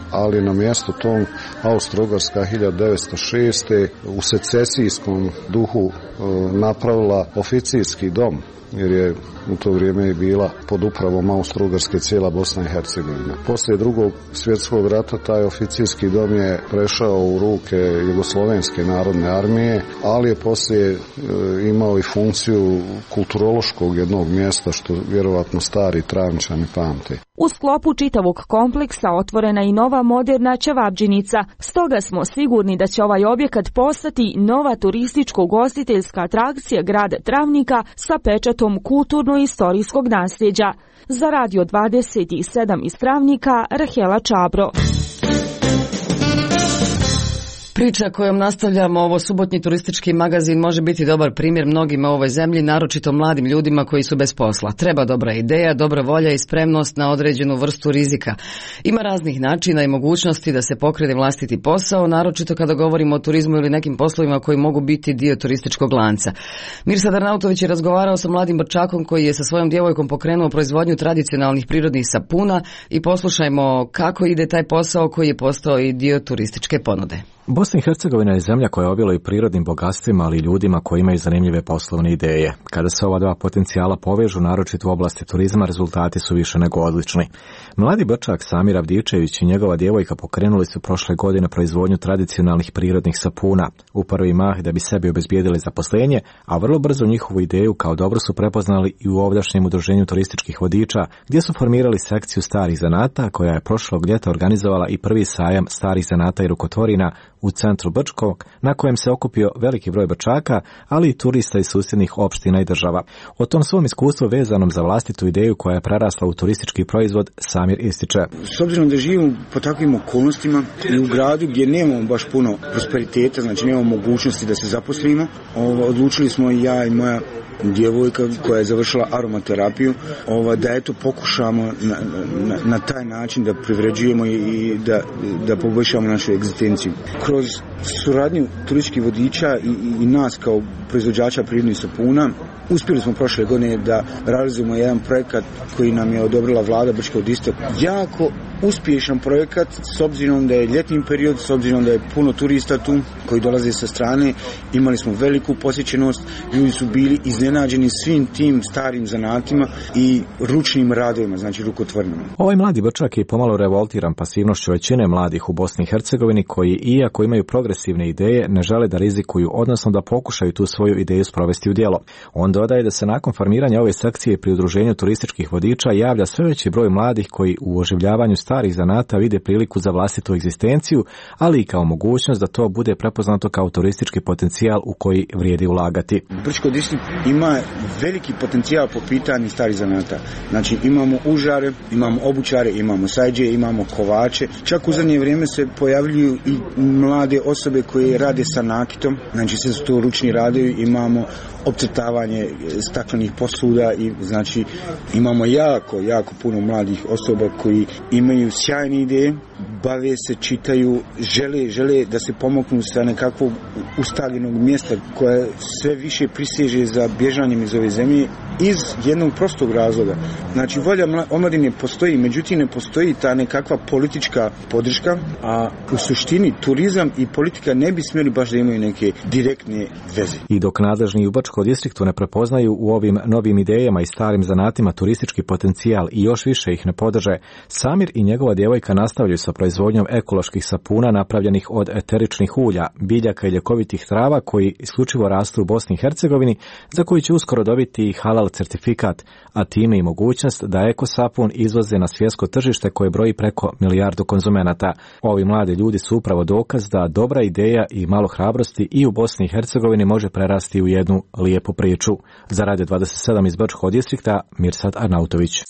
na mjestu tom Austro-Ugarska 1906. u secesijskom duhu napravila oficirski dom, jer je u to vrijeme je bila pod upravom Austro-Ugarske cijela Bosna i Hercegovina. Poslije Drugog svjetskog rata taj oficirski dom je prešao u ruke Jugoslovenske narodne armije, ali je poslije imao i funkciju kulturološkog jednog mjesta, što vjerovatno stari Travničani pamte.
U sklopu čitavog kompleksa otvorena i nova moderna ćevabdžinica, stoga smo sigurni da će ovaj objekat postati nova turističko-ugostiteljska atrakcija grada Travnika sa pečatom kulturno-istorijskog nasljeđa. Za Radio 27 iz Travnika, Rahela Čabro.
Priča kojom nastavljamo ovo subotnji turistički magazin može biti dobar primjer mnogima u ovoj zemlji, naročito mladim ljudima koji su bez posla. Treba dobra ideja, dobra volja i spremnost na određenu vrstu rizika. Ima raznih načina i mogućnosti da se pokrene vlastiti posao, naročito kada govorimo o turizmu ili nekim poslovima koji mogu biti dio turističkog lanca. Mirsad Arnautović je razgovarao sa mladim Brčakom koji je sa svojom djevojkom pokrenuo proizvodnju tradicionalnih prirodnih sapuna i poslušajmo kako ide taj posao koji je postao i dio turističke ponude.
Bosna i Hercegovina je zemlja koja obiluje prirodnim bogatstvima, ali i ljudima koji imaju zanimljive poslovne ideje. Kada se ova dva potencijala povežu, naročito u oblasti turizma, rezultati su više nego odlični. Mladi Brčak Samir Avdičević i njegova djevojka pokrenuli su prošle godine proizvodnju tradicionalnih prirodnih sapuna, u prvi mah da bi sebi obezbijedili zaposlenje, a vrlo brzo njihovu ideju kao dobro su prepoznali i u ovdašnjem udruženju turističkih vodiča, gdje su formirali sekciju starih zanata, koja je prošlog ljeta organizovala i prvi sajam starih zanata i rukotvorina u centru Brčkog, na kojem se okupio veliki broj Brčaka, ali i turista iz susjednih opština i država. O tom svom iskustvu vezanom za vlastitu ideju koja je prerasla u turistički proizvod Samir ističe.
S obzirom da živimo po takvim okolnostima i u gradu gdje nemamo baš puno prosperiteta, znači nemamo mogućnosti da se zaposlimo, odlučili smo i ja i moja djevojka koja je završila aromaterapiju, da eto pokušamo na taj način da privređujemo i da poboljšamo našu egzistenciju. Kroz suradnju turističkih vodiča i nas kao proizvođača prirodnih sapuna uspjeli smo prošle godine da realizujemo jedan projekat koji nam je odobrila vlada Brčkog distrikta. Jako uspješan projekat s obzirom da je ljetni period, s obzirom da je puno turista tu koji dolaze sa strane. Imali smo veliku posjećenost, ljudi su bili iznenađeni svim tim starim zanatima i ručnim radovima, znači rukotvornima.
Ovaj mladi Brčak je pomalo revoltiran pasivnošću većine mladih u Bosni i Hercegovini koji, iako imaju progresivne ideje, ne žele da rizikuju, odnosno da pokušaju tu svoju ideju sprovesti u djelo. On dodaje da se nakon formiranja ove sekcije pri udruženju turističkih vodiča javlja sve veći broj mladih koji u oživljavanju starih zanata vide priliku za vlastitu egzistenciju, ali i kao mogućnost da to bude prepoznato kao turistički potencijal u koji vrijedi ulagati.
Brčko distrikt ima veliki potencijal po pitanju starih zanata. Znači imamo užare, imamo obućare, imamo sajđe, imamo kovače. Čak u zadnje vrijeme se pojavljuju i mlade osobe koje rade sa nakitom, znači sve su to ručni radovi, imamo opcrtavanje staklenih posuda i znači imamo jako puno mladih osoba koji imaju sjajne ideje, bave se, čitaju, žele da se pomognu sa nekakvog ustaljenog mjesta koje sve više priseže za bježanjem iz ove zemlje iz jednog prostog razloga. Znači volja omladine postoji, međutim ne postoji ta nekakva politička podrška, a u suštini turizam i politika ne bi smjeli baš da imaju neke direktne veze.
I dok nadležni u Brčkom distriktu ne prepoznaju u ovim novim idejama i starim zanatima turistički potencijal i još više ih ne podrže, Samir i njegova djevojka nastavljaju sa proizvodnjom ekoloških sapuna napravljenih od eteričnih ulja, biljaka i ljekovitih trava koji isključivo rastu u Bosni i Hercegovini, za koji će uskoro dobiti i halal certifikat, a time i mogućnost da ekosapun izvoze na svjetsko tržište koje broji preko 1 milijardu konzumenata. Ovi mladi ljudi su upravo dokaz da dobra ideja i malo hrabrosti i u Bosni i Hercegovini može prerasti u jednu lijepu priču. Za Radio 27 iz Brčkog distrikta, Mirsad Arnautović.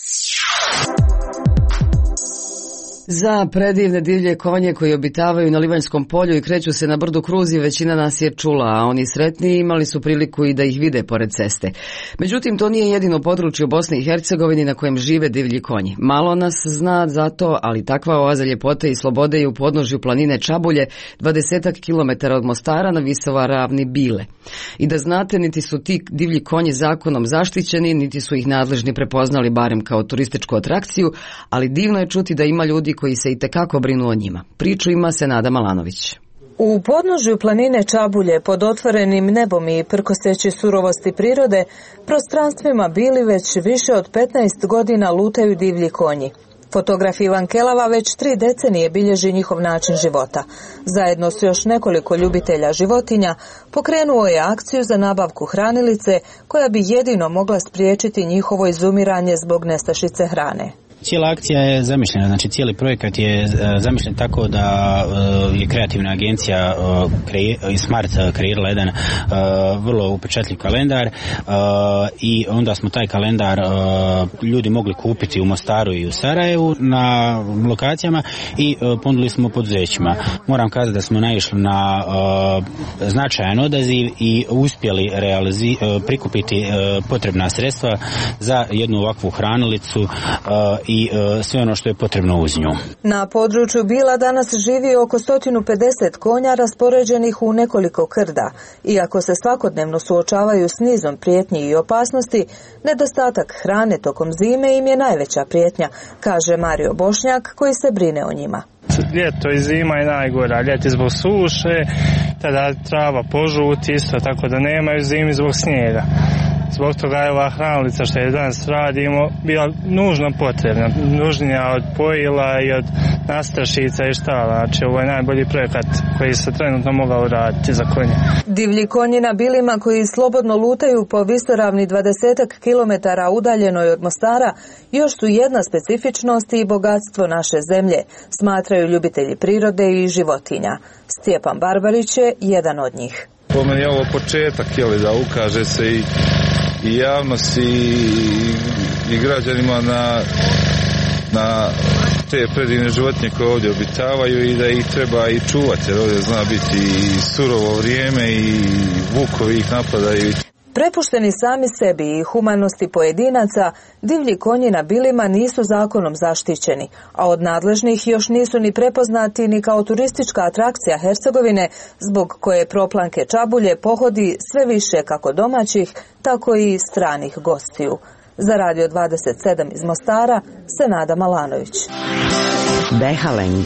Za predivne divlje konje koji obitavaju na Livanjskom polju i kreću se na brdu Kruzi, većina nas je čula, a oni sretniji imali su priliku i da ih vide pored ceste. Međutim, to nije jedino područje u Bosni i Hercegovini na kojem žive divlji konji. Malo nas zna za to, ali takva oaza ljepote i slobode je u podnožju planine Čabulje, 20 km od Mostara na Visova ravni Bile. I da znate, niti su ti divlji konji zakonom zaštićeni, niti su ih nadležni prepoznali barem kao turističku atrakciju, ali divno je čuti da ima ljudi koji se itekako brinu o njima. Priču ima Senada Malanović.
U podnožju planine Čabulje, pod otvorenim nebom i prkoseći surovosti prirode, prostranstvima Bili već više od 15 godina lutaju divlji konji. Fotograf Ivan Kelava već 3 decenije bilježi njihov način života. Zajedno s još nekoliko ljubitelja životinja pokrenuo je akciju za nabavku hranilice koja bi jedino mogla spriječiti njihovo izumiranje zbog nestašice hrane.
Cijela akcija je zamišljena, znači cijeli projekat je zamišljen tako da je kreativna agencija Smart kreirala jedan vrlo upečatljiv kalendar i onda smo taj kalendar ljudi mogli kupiti u Mostaru i u Sarajevu na lokacijama i ponudili smo poduzećima. Moram kazati da smo naišli na značajan odaziv i uspjeli prikupiti potrebna sredstva za jednu ovakvu hranilicu i sve ono što je potrebno uz nju.
Na području Bila danas živi oko 150 konja raspoređenih u nekoliko krda. Iako se svakodnevno suočavaju s nizom prijetnji i opasnosti, nedostatak hrane tokom zime im je najveća prijetnja, kaže Mario Bošnjak koji se brine o njima.
Ljeto i zima je najgora, ljeti zbog suše, tada trava požuti isto, tako da nemaju zimi zbog snijega. Zbog toga je ova hranilica što je danas radimo bila nužno potrebna, nužnija od pojila i od nastrašica i štala. Znači ovo je najbolji projekat koji se trenutno mogao raditi za konje.
Divlji konji na Bilima koji slobodno lutaju po visoravni 20 kilometara udaljenoj od Mostara još su jedna specifičnost i bogatstvo naše zemlje, smatraju ljubitelji prirode i životinja. Stjepan Barbarić je jedan od njih.
Po meni je ovo početak, da ukaže se i javnosti i građanima na te predivne životinje koje ovdje obitavaju i da ih treba i čuvati, jer ovdje zna biti i surovo vrijeme i vukovi ih napadaju.
Prepušteni sami sebi i humanosti pojedinaca, divlji konji na Bilima nisu zakonom zaštićeni, a od nadležnih još nisu ni prepoznati ni kao turistička atrakcija Hercegovine, zbog koje proplanke Čabulje pohodi sve više kako domaćih, tako i stranih gostiju. Za Radio 27 iz Mostara, Senada Malanović.
Behalend.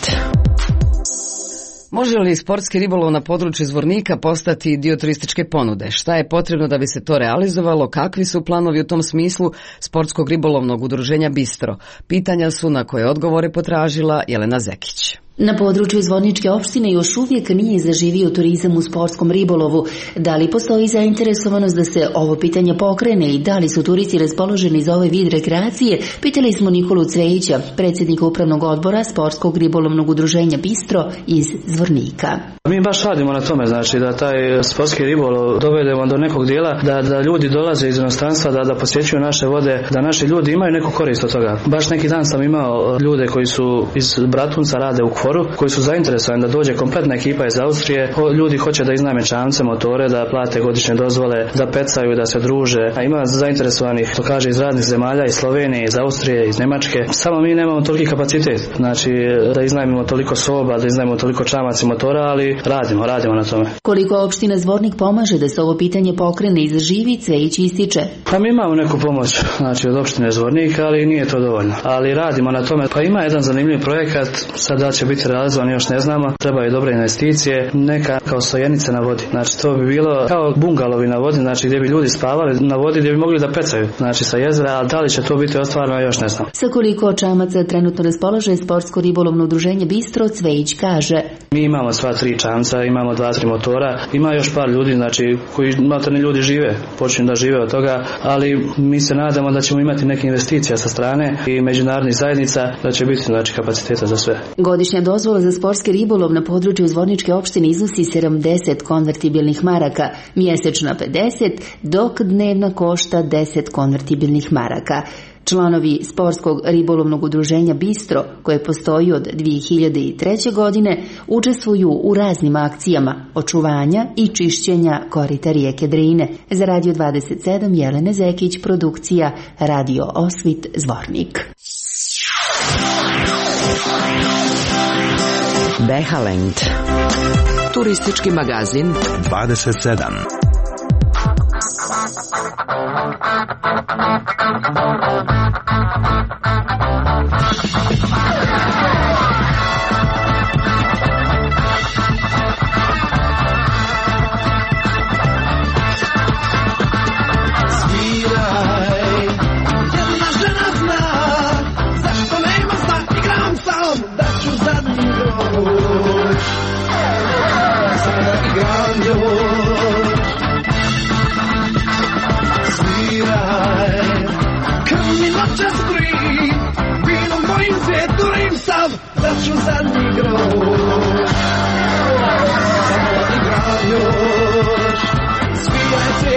Može li sportski ribolov na području Zvornika postati dio turističke ponude? Šta je potrebno da bi se to realizovalo? Kakvi su planovi u tom smislu Sportskog ribolovnog udruženja Bistro? Pitanja su na koje odgovore potražila Jelena Zekić.
Na području Zvorničke opštine još uvijek nije zaživio turizam u sportskom ribolovu. Da li postoji zainteresovanost da se ovo pitanje pokrene i da li su turisti raspoloženi za ovaj vid rekreacije, pitali smo Nikolu Cvejića, predsjednika upravnog odbora Sportskog ribolovnog udruženja Bistro iz Zvornika.
Mi baš radimo na tome, znači da taj sportski ribolov dovedemo do nekog dijela, da ljudi dolaze iz inostranstva, da posjećuju naše vode, da naši ljudi imaju neku korist od toga. Baš neki dan sam imao ljude koji su iz Bratunca, rade u Kvoru, koji su zainteresovani da dođe kompletna ekipa iz Austrije. Ljudi hoće da iznajme čamce, motore, da plate godišnje dozvole, da pecaju, da se druže. A ima zainteresovanih, to kaže, iz raznih zemalja, iz Slovenije, iz Austrije, iz Njemačke. Samo mi nemamo toliki kapacitet, znači da iznajmimo toliko soba, da iznajmimo toliko čamaca i motora, ali radimo na tome.
Koliko opština Zvornik pomaže da se ovo pitanje pokrene i zaživi, Cvejić ističe.
Pa mi imamo neku pomoć, znači od opštine Zvornik, ali nije to dovoljno. Ali radimo na tome. Pa ima jedan zanimljiv projekat, sad da će biti realizovan još ne znamo, trebaju dobre investicije, neka kao stojenica na vodi. Znači to bi bilo kao bungalovi na vodi, znači gdje bi ljudi spavali na vodi, gdje bi mogli da pecaju, znači sa jezera, ali da li će to biti ostvareno još ne znam.
Sa koliko čamaca trenutno raspolaže Sportsko ribolovno udruženje Bistro, Cvejić kaže.
Mi imamo sva 3 čamca, imamo 2-3 motora, ima još par ljudi, znači koji maltene ljudi žive, počinju da žive od toga, ali mi se nadamo da ćemo imati neke investicija sa strane i međunarodnih zajednica, da će biti znači kapaciteta za sve.
Godišnja dozvola za sportski ribolov na području Zvorničke opštine iznosi 70 konvertibilnih maraka, mjesečna 50, dok dnevna košta 10 konvertibilnih maraka. Članovi Sportskog ribolovnog udruženja Bistro, koje postoji od 2003. godine, učestvuju u raznim akcijama očuvanja i čišćenja korita rijeke Drine. Za Radio 27 Jelena Zekić, produkcija Radio Osvit Zvornik.
Behalend. Turistički magazin
27.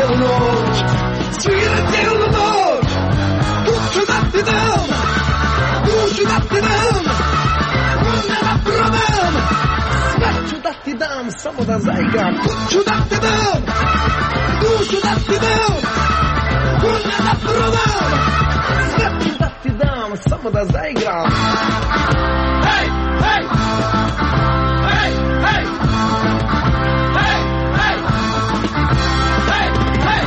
cijelu noć, svira cijelu noć, kuću da ti dam, dušu da ti dam, konja da prodam, sve ću da ti dam, samo da zaigram, kuću da ti dam, dušu da ti dam, konja da prodam, sve ću da ti dam, samo da zaigram. Hej, hej, hej, hej, hej, hej, hej, hej.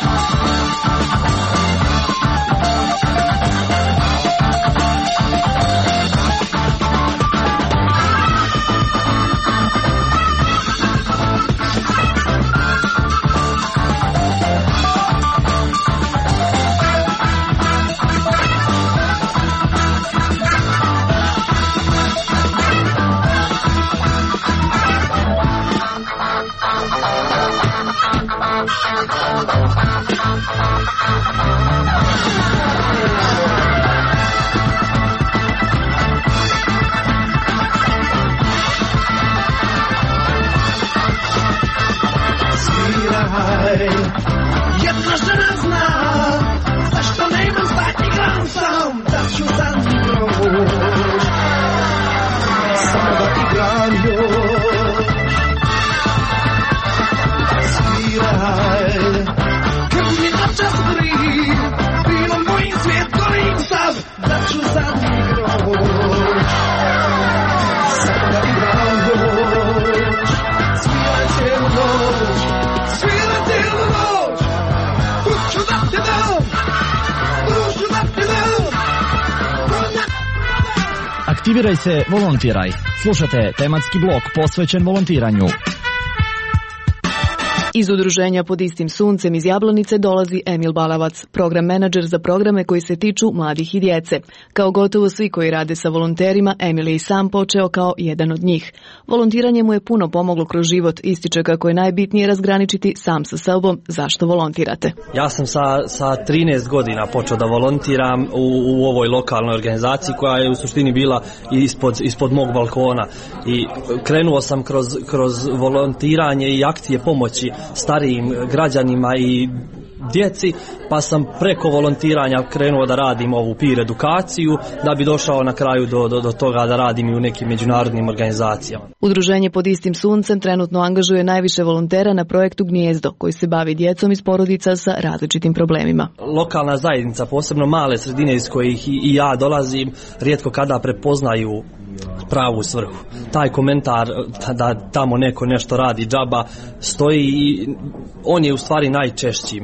Jedna žena zna zašto ne imam zadnji gram sam, da ću zadnji grož, samo da igram još. Sviraj, kad mi noćas gri, bilo mojim svijet golim sam, da ću zadnji grož, samo da igram još. Sviraj cijelu noć, sviraj cijelu noć, kuću da ti dam, dušu da ti dam, konja.
Aktiviraj se, volontiraj. Slušate tematski blok posvećen volontiranju.
Iz udruženja Pod istim suncem iz Jablanice dolazi Emil Balavac, program menadžer za programe koji se tiču mladih i djece. Kao gotovo svi koji rade sa volonterima, Emil je i sam počeo kao jedan od njih. Volontiranje mu je puno pomoglo kroz život, ističe kako je najbitnije razgraničiti sam sa sobom zašto volontirate.
Ja sam sa 13 godina počeo da volontiram u ovoj lokalnoj organizaciji koja je u suštini bila ispod mog balkona i krenuo sam kroz volontiranje i akcije pomoći starijim građanima i djeci, pa sam preko volontiranja krenuo da radim ovu peer edukaciju, da bi došao na kraju do toga da radim i u nekim međunarodnim organizacijama.
Udruženje Pod istim suncem trenutno angažuje najviše volontera na projektu Gnijezdo, koji se bavi djecom iz porodica sa različitim problemima.
Lokalna zajednica, posebno male sredine iz kojih i ja dolazim, rijetko kada prepoznaju pravu svrhu. Taj komentar da tamo neko nešto radi džaba stoji i on je u stvari najčešći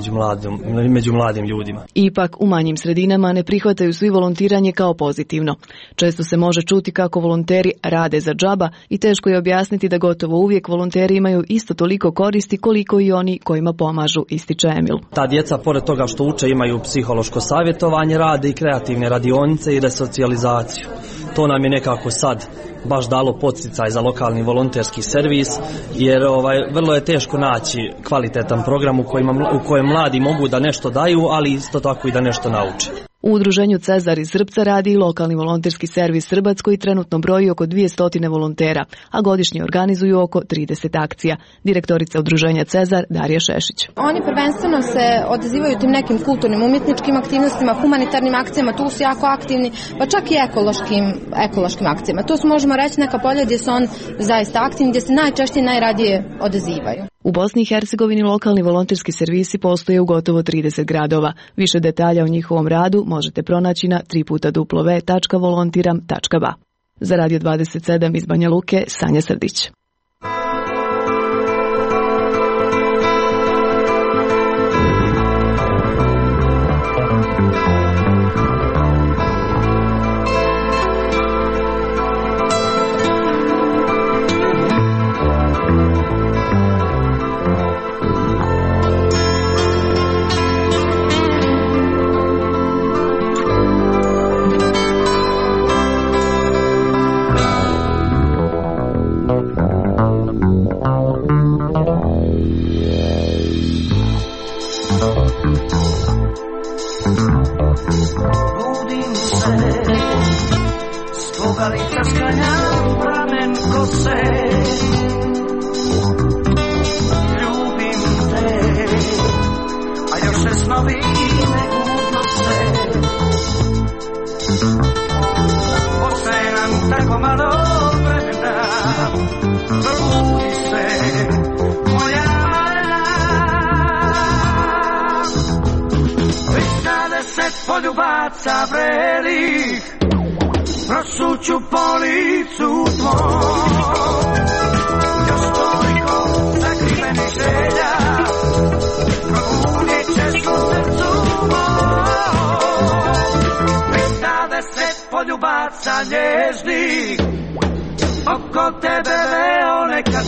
među mladim ljudima.
Ipak u manjim sredinama ne prihvataju svi volontiranje kao pozitivno. Često se može čuti kako volonteri rade za džaba i teško je objasniti da gotovo uvijek volonteri imaju isto toliko koristi koliko i oni kojima pomažu, ističe Emil.
Ta djeca pored toga što uče imaju psihološko savjetovanje, rade i kreativne radionice i resocijalizaciju. To nam je nekako sad baš dalo podsticaj za lokalni volonterski servis, jer vrlo je teško naći kvalitetan program u kojem mladi mogu da nešto daju, ali isto tako i da nešto nauče.
U udruženju Cezar iz Srbca radi i lokalni volonterski servis Srbac koji trenutno broji oko 200 volontera, a godišnje organizuju oko 30 akcija. Direktorica udruženja Cezar Darija Šešić.
Oni prvenstveno se odazivaju tim nekim kulturnim, umjetničkim aktivnostima, humanitarnim akcijama, tu su jako aktivni, pa čak i ekološkim akcijama. To su, možemo reći, neka polja gdje su on zaista aktivni, gdje se najčešće i najradije odazivaju.
U Bosni i Hercegovini lokalni volonterski servisi postoje u gotovo 30 gradova. Više detalja o njihovom radu možete pronaći na www.volontiram.ba. Za Radio 27 iz Banja Luke, Sanja Srdić.
Budim se, svoga lica sklanjam pramen kose. Ljubim te, poljubaca vrelih, prosuću po licu tvom. Još toliko zakrivenih želja, probudit ćeš u srcu mom. Pristave se poljubaca nježnih, oko tebe veo nekad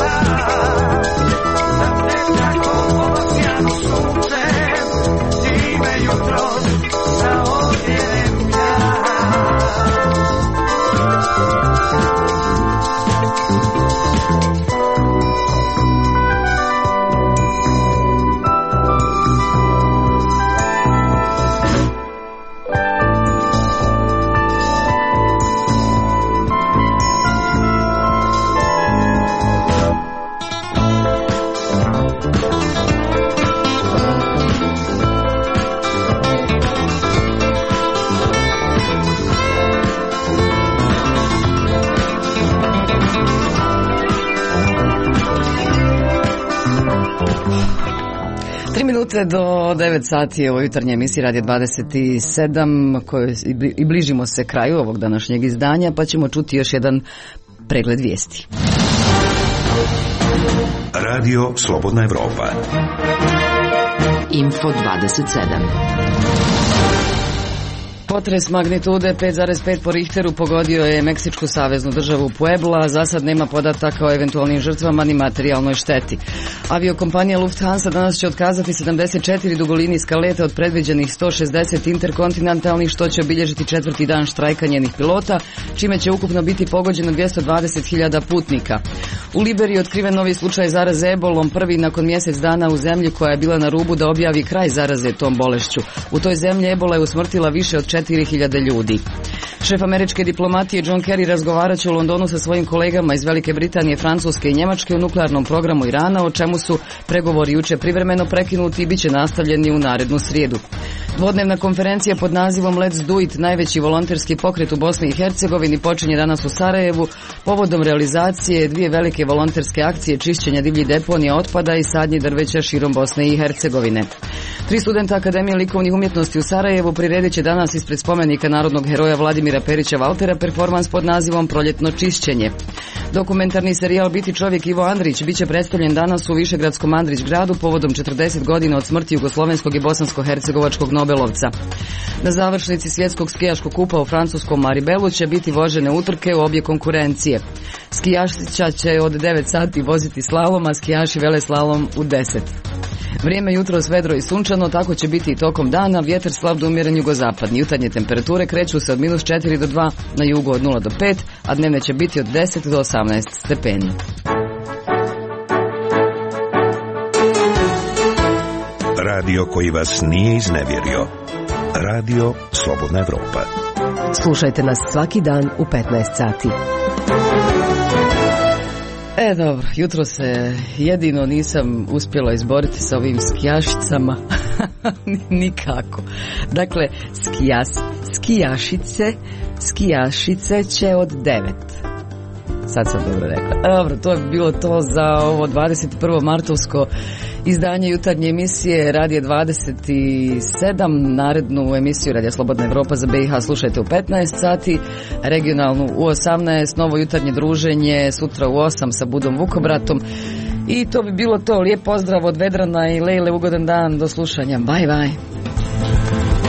da te tako obasjano suncem, ti me jutro zaodjenem ja.
Do 9 sati je ovo jutarnje emisije Radio 27 koje i bližimo se kraju ovog današnjeg izdanja, pa ćemo čuti još jedan pregled vijesti.
Radio Slobodna Evropa.
Info 27.
Potres magnitude 5,5 po Richteru pogodio je Meksičku saveznu državu Puebla. Za sad nema podataka o eventualnim žrtvama ni materijalnoj šteti. Aviokompanija Lufthansa danas će otkazati 74 dugolinijska leta od predviđenih 160 interkontinentalnih, što će obilježiti četvrti dan štrajka njenih pilota, čime će ukupno biti pogođeno 220.000 putnika. U Liberiji otkriven novi slučaj zaraze ebolom, prvi nakon mjesec dana u zemlji koja je bila na rubu da objavi kraj zaraze tom bolešću. U toj zemlji ebola je usmrtila više od 4.000 ljudi. Šef američke diplomatije John Kerry razgovarat će u Londonu sa svojim kolegama iz Velike Britanije, Francuske i Njemačke o nuklearnom programu Irana, o čemu su pregovori juče privremeno prekinuti i bit će nastavljeni u narednu srijedu. Dvodnevna konferencija pod nazivom Let's Do It, najveći volonterski pokret u Bosni i Hercegovini, počinje danas u Sarajevu povodom realizacije dvije velike volonterske akcije čišćenja divljih deponija otpada i sadnje drveća širom Bosne i Hercegovine. 3 studenta Akademije likovnih umjetnosti u Sarajevu priredit će danas ispred spomenika narodnog heroja Vladimira Perića Valtera performans pod nazivom Proljetno čišćenje. Dokumentarni serijal Biti čovjek Ivo Andrić bit će predstavljen danas u Višegradskom Andrić gradu povodom 40 godina od smrti jugoslovenskog i bosansko-hercegovačkog Nobelovca. Na završnici svjetskog skijaškog kupa u francuskom Maribelu će biti vožene utrke u obje konkurencije. Skijašića će od 9 sati voziti slalom, a skijaši veleslalom u 10. Vrijeme jutros vedro i sunčano, tako će biti i tokom dana, vjetar slab do umjeren jugozapadni. Jutarnje temperature kreću se od -4 do 2, na jugu od 0 do 5, a dnevne će biti od 10 do 18 stepeni.
Radio koji vas nije iznevjerio. Radio Slobodna Evropa.
Slušajte nas svaki dan u 15 sati.
Dobro, jutro se jedino nisam uspjela izboriti sa ovim skijašicama. Nikako. Dakle, skijašice će od 9. Sad sam dobro rekla. Dobro, to je bilo to za ovo 21. martovsko izdanje jutarnje emisije Radije 27. Narednu emisiju Radija Slobodna Evropa za BiH slušajte u 15 sati, regionalnu u 18, novo jutarnje druženje sutra u 8 sa Budom Vukobratom. I to bi bilo to. Lijep pozdrav od Vedrana i Lejle, ugodan dan, do slušanja. Bye bye.